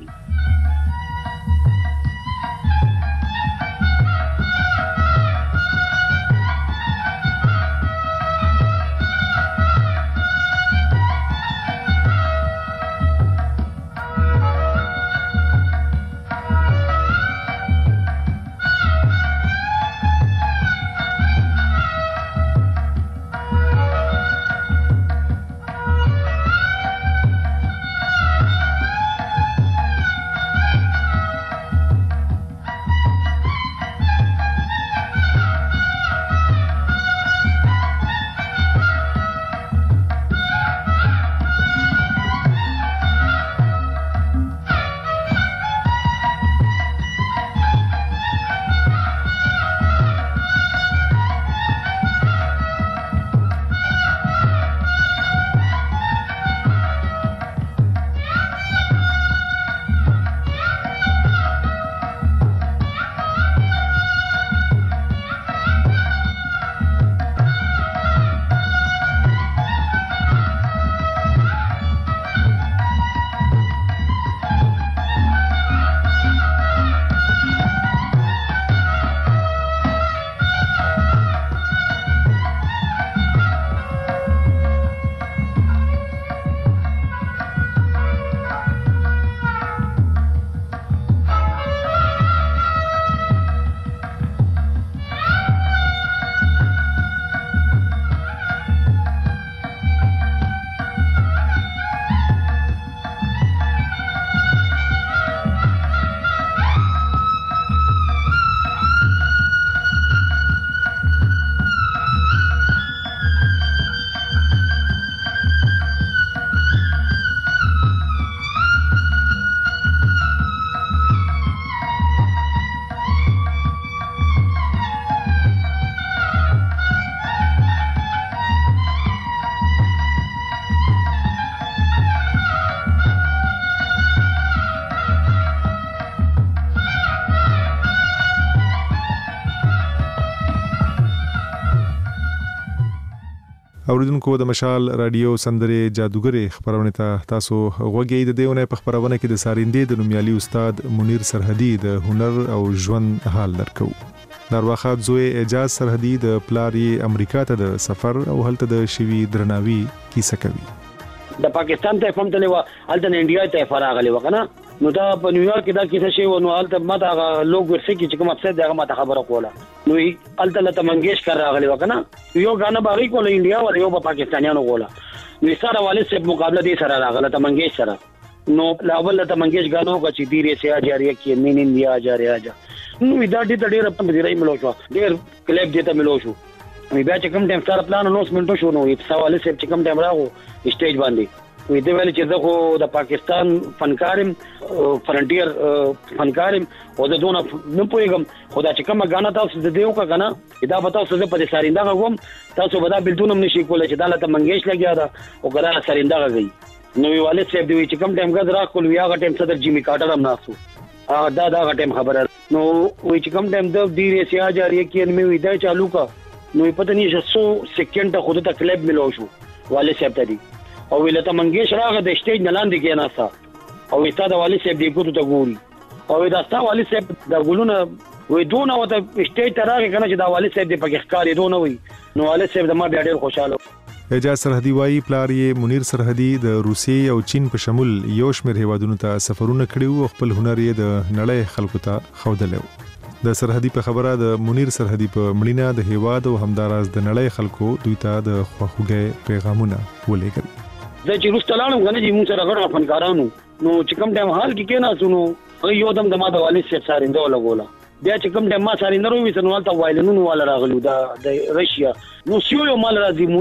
اوریدونکو د مشال رادیو سندره جادوګر خبرونه ته تاسو غوږی د دیونه په خبرونه کې د سارندې د نومیالي استاد منیر سرحدي د هنر او ژوند حال درکو. دروخات زوی اعجاز سرحدي د پلاری امریکا ته د سفر او هلته د شوی درناوي کیسه کوي. د پاکستان ته فهم تلوا هلته انډیا ته فراغلی وکنه نو دا په نیویارک کې دا کیسه شی و نو هلته ماته هغه لوګ ورسې کې چې کوم افسر دغه ماته خبره کوله نو هلته لته منګیشکر راغلی وکنه یو غانا باغی کوله انډیا ول یو په پاکستانیانو کوله نو سره والد صاحب مقابله دي سره راغله ته منګیش سره نو لاول ته منګیش غانو کا چې دیره سي اجاریه کې مين انډیا اجاریه نو دا دې ډېر په دې راي ملو شو ډېر کلیب دې ته ملو شو بیا چې کوم ټیم سره پلان نو سمنټو شو نو سوال صاحب چې کوم ټیم راغو سټیج باندې وې دې ویل چې زه د پاکستان فنکارم فرنټیر فنکارم او د دونه نه پوهیږم خدا چې کومه غانا تاسو د دیو کا غانا دا به تاسو په دې ساریندا غوم تاسو به دا بلتون نشي کولای چې دا لته منګیش لګیا دا او غانا ساریندا غي نو والد صاحب دوی چې کوم ټیم غز را کول ویا غ ټیم صدر جیمی کارټر هم ناسو دا ټیم خبره نو وې چې کوم ټیم د ډیره سیا جاری کې مې وې دا چالو کا نو پته نه 100 سکند خود ته کلیب ملو شو والد صاحب ته دي او ولته منګیش راغه د سټیج نه لاندې کې ناسا او وستا د والد صاحب دی ګوتو ته ګوري او دا ستا والد صاحب د ګلونه وې دونه وته سټیج ته راغی کنه چې دا والد صاحب د پاکستان دونه وي نو والد صاحب د ما بیا ډېر خوشاله. اعجاز سرحدي وايي پلار یې منیر سرحدي د روسیې او چین په شمول یو شمېر هیوادونو ته سفرونه کړي او خپل هنر یې د نړۍ خلکو ته ښودلی و. د سرحدي په خبره د منیر سرحدي په مړینه د هیواد او همداراز د نړۍ خلکو دوی ته د خواخوږۍ پیغامونه ولېږل. زه چې روس تلاړم کنه چې موږ سره غړ فنکارانو نو چې کوم ټیم حال کې نه سونو یو دم د ما د والد صاحب سارنده لګولا بیا چې کوم ټیم ما سارنده وې سنوال ته وایلنونو والا راغلو د رشیا نو یو مال راځي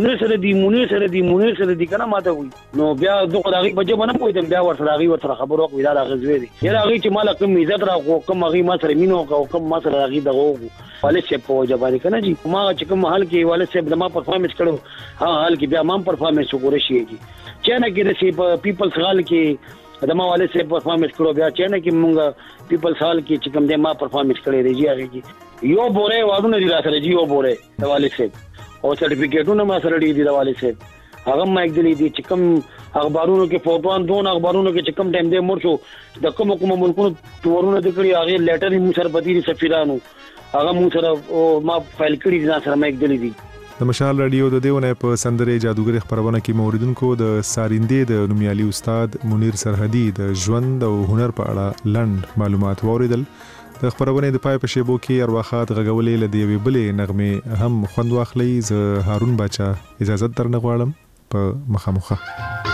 مونږ سره دی کنه ماته وي نو بیا دغه راغي بجې باندې پوهیدم بیا ورته راغي ورته خبرو کوي دا راغزوي دي یا راغي چې مال کوم عزت را کوم غي ما سره مينو کوم ما سره راغي دغه والد صاحب په وجبانی کنه جی ما چې کوم حال کې والد صاحب د ما پرفارمنس کړو حال کې بیا ما پرفارمنس وګورې شي چنه کې د سی پیپلز حال کې د ما والد صاحب پرفارمنس کړو بیا چنه کې مونږ پیپلز حال کې چې کوم د ما پرفارمنس کړی دی هغه کې یو بوره وادونه دي راسره جی یو بوره د والد صاحب او سرټیفیکټونه ما سره دي د والد صاحب هغه ما یک دي چې کوم اخبارونو کې فوټوان دون اخبارونو کې چې کوم ټیم دې مور شو د کوم ملکونو تورونه د کړی هغه لیټر یې مو سره پتی سفیرانو هغه مو سره ما فایل کړی دي سره ما یک دي د مشال رادیو د دیونه په سندره جادوګر خبرونه کې موریدونکو د سارندې د نومیالي استاد منیر سرحدي د ژوند او هنر په اړه لنډ معلومات واوریدل. د خبرونه د پای په شیبو کې ارواخات غږولې لدی وی بلې نغمه هم خوند واخلې. ز هارون باچا اجازه درنه غواړم په مخامخه.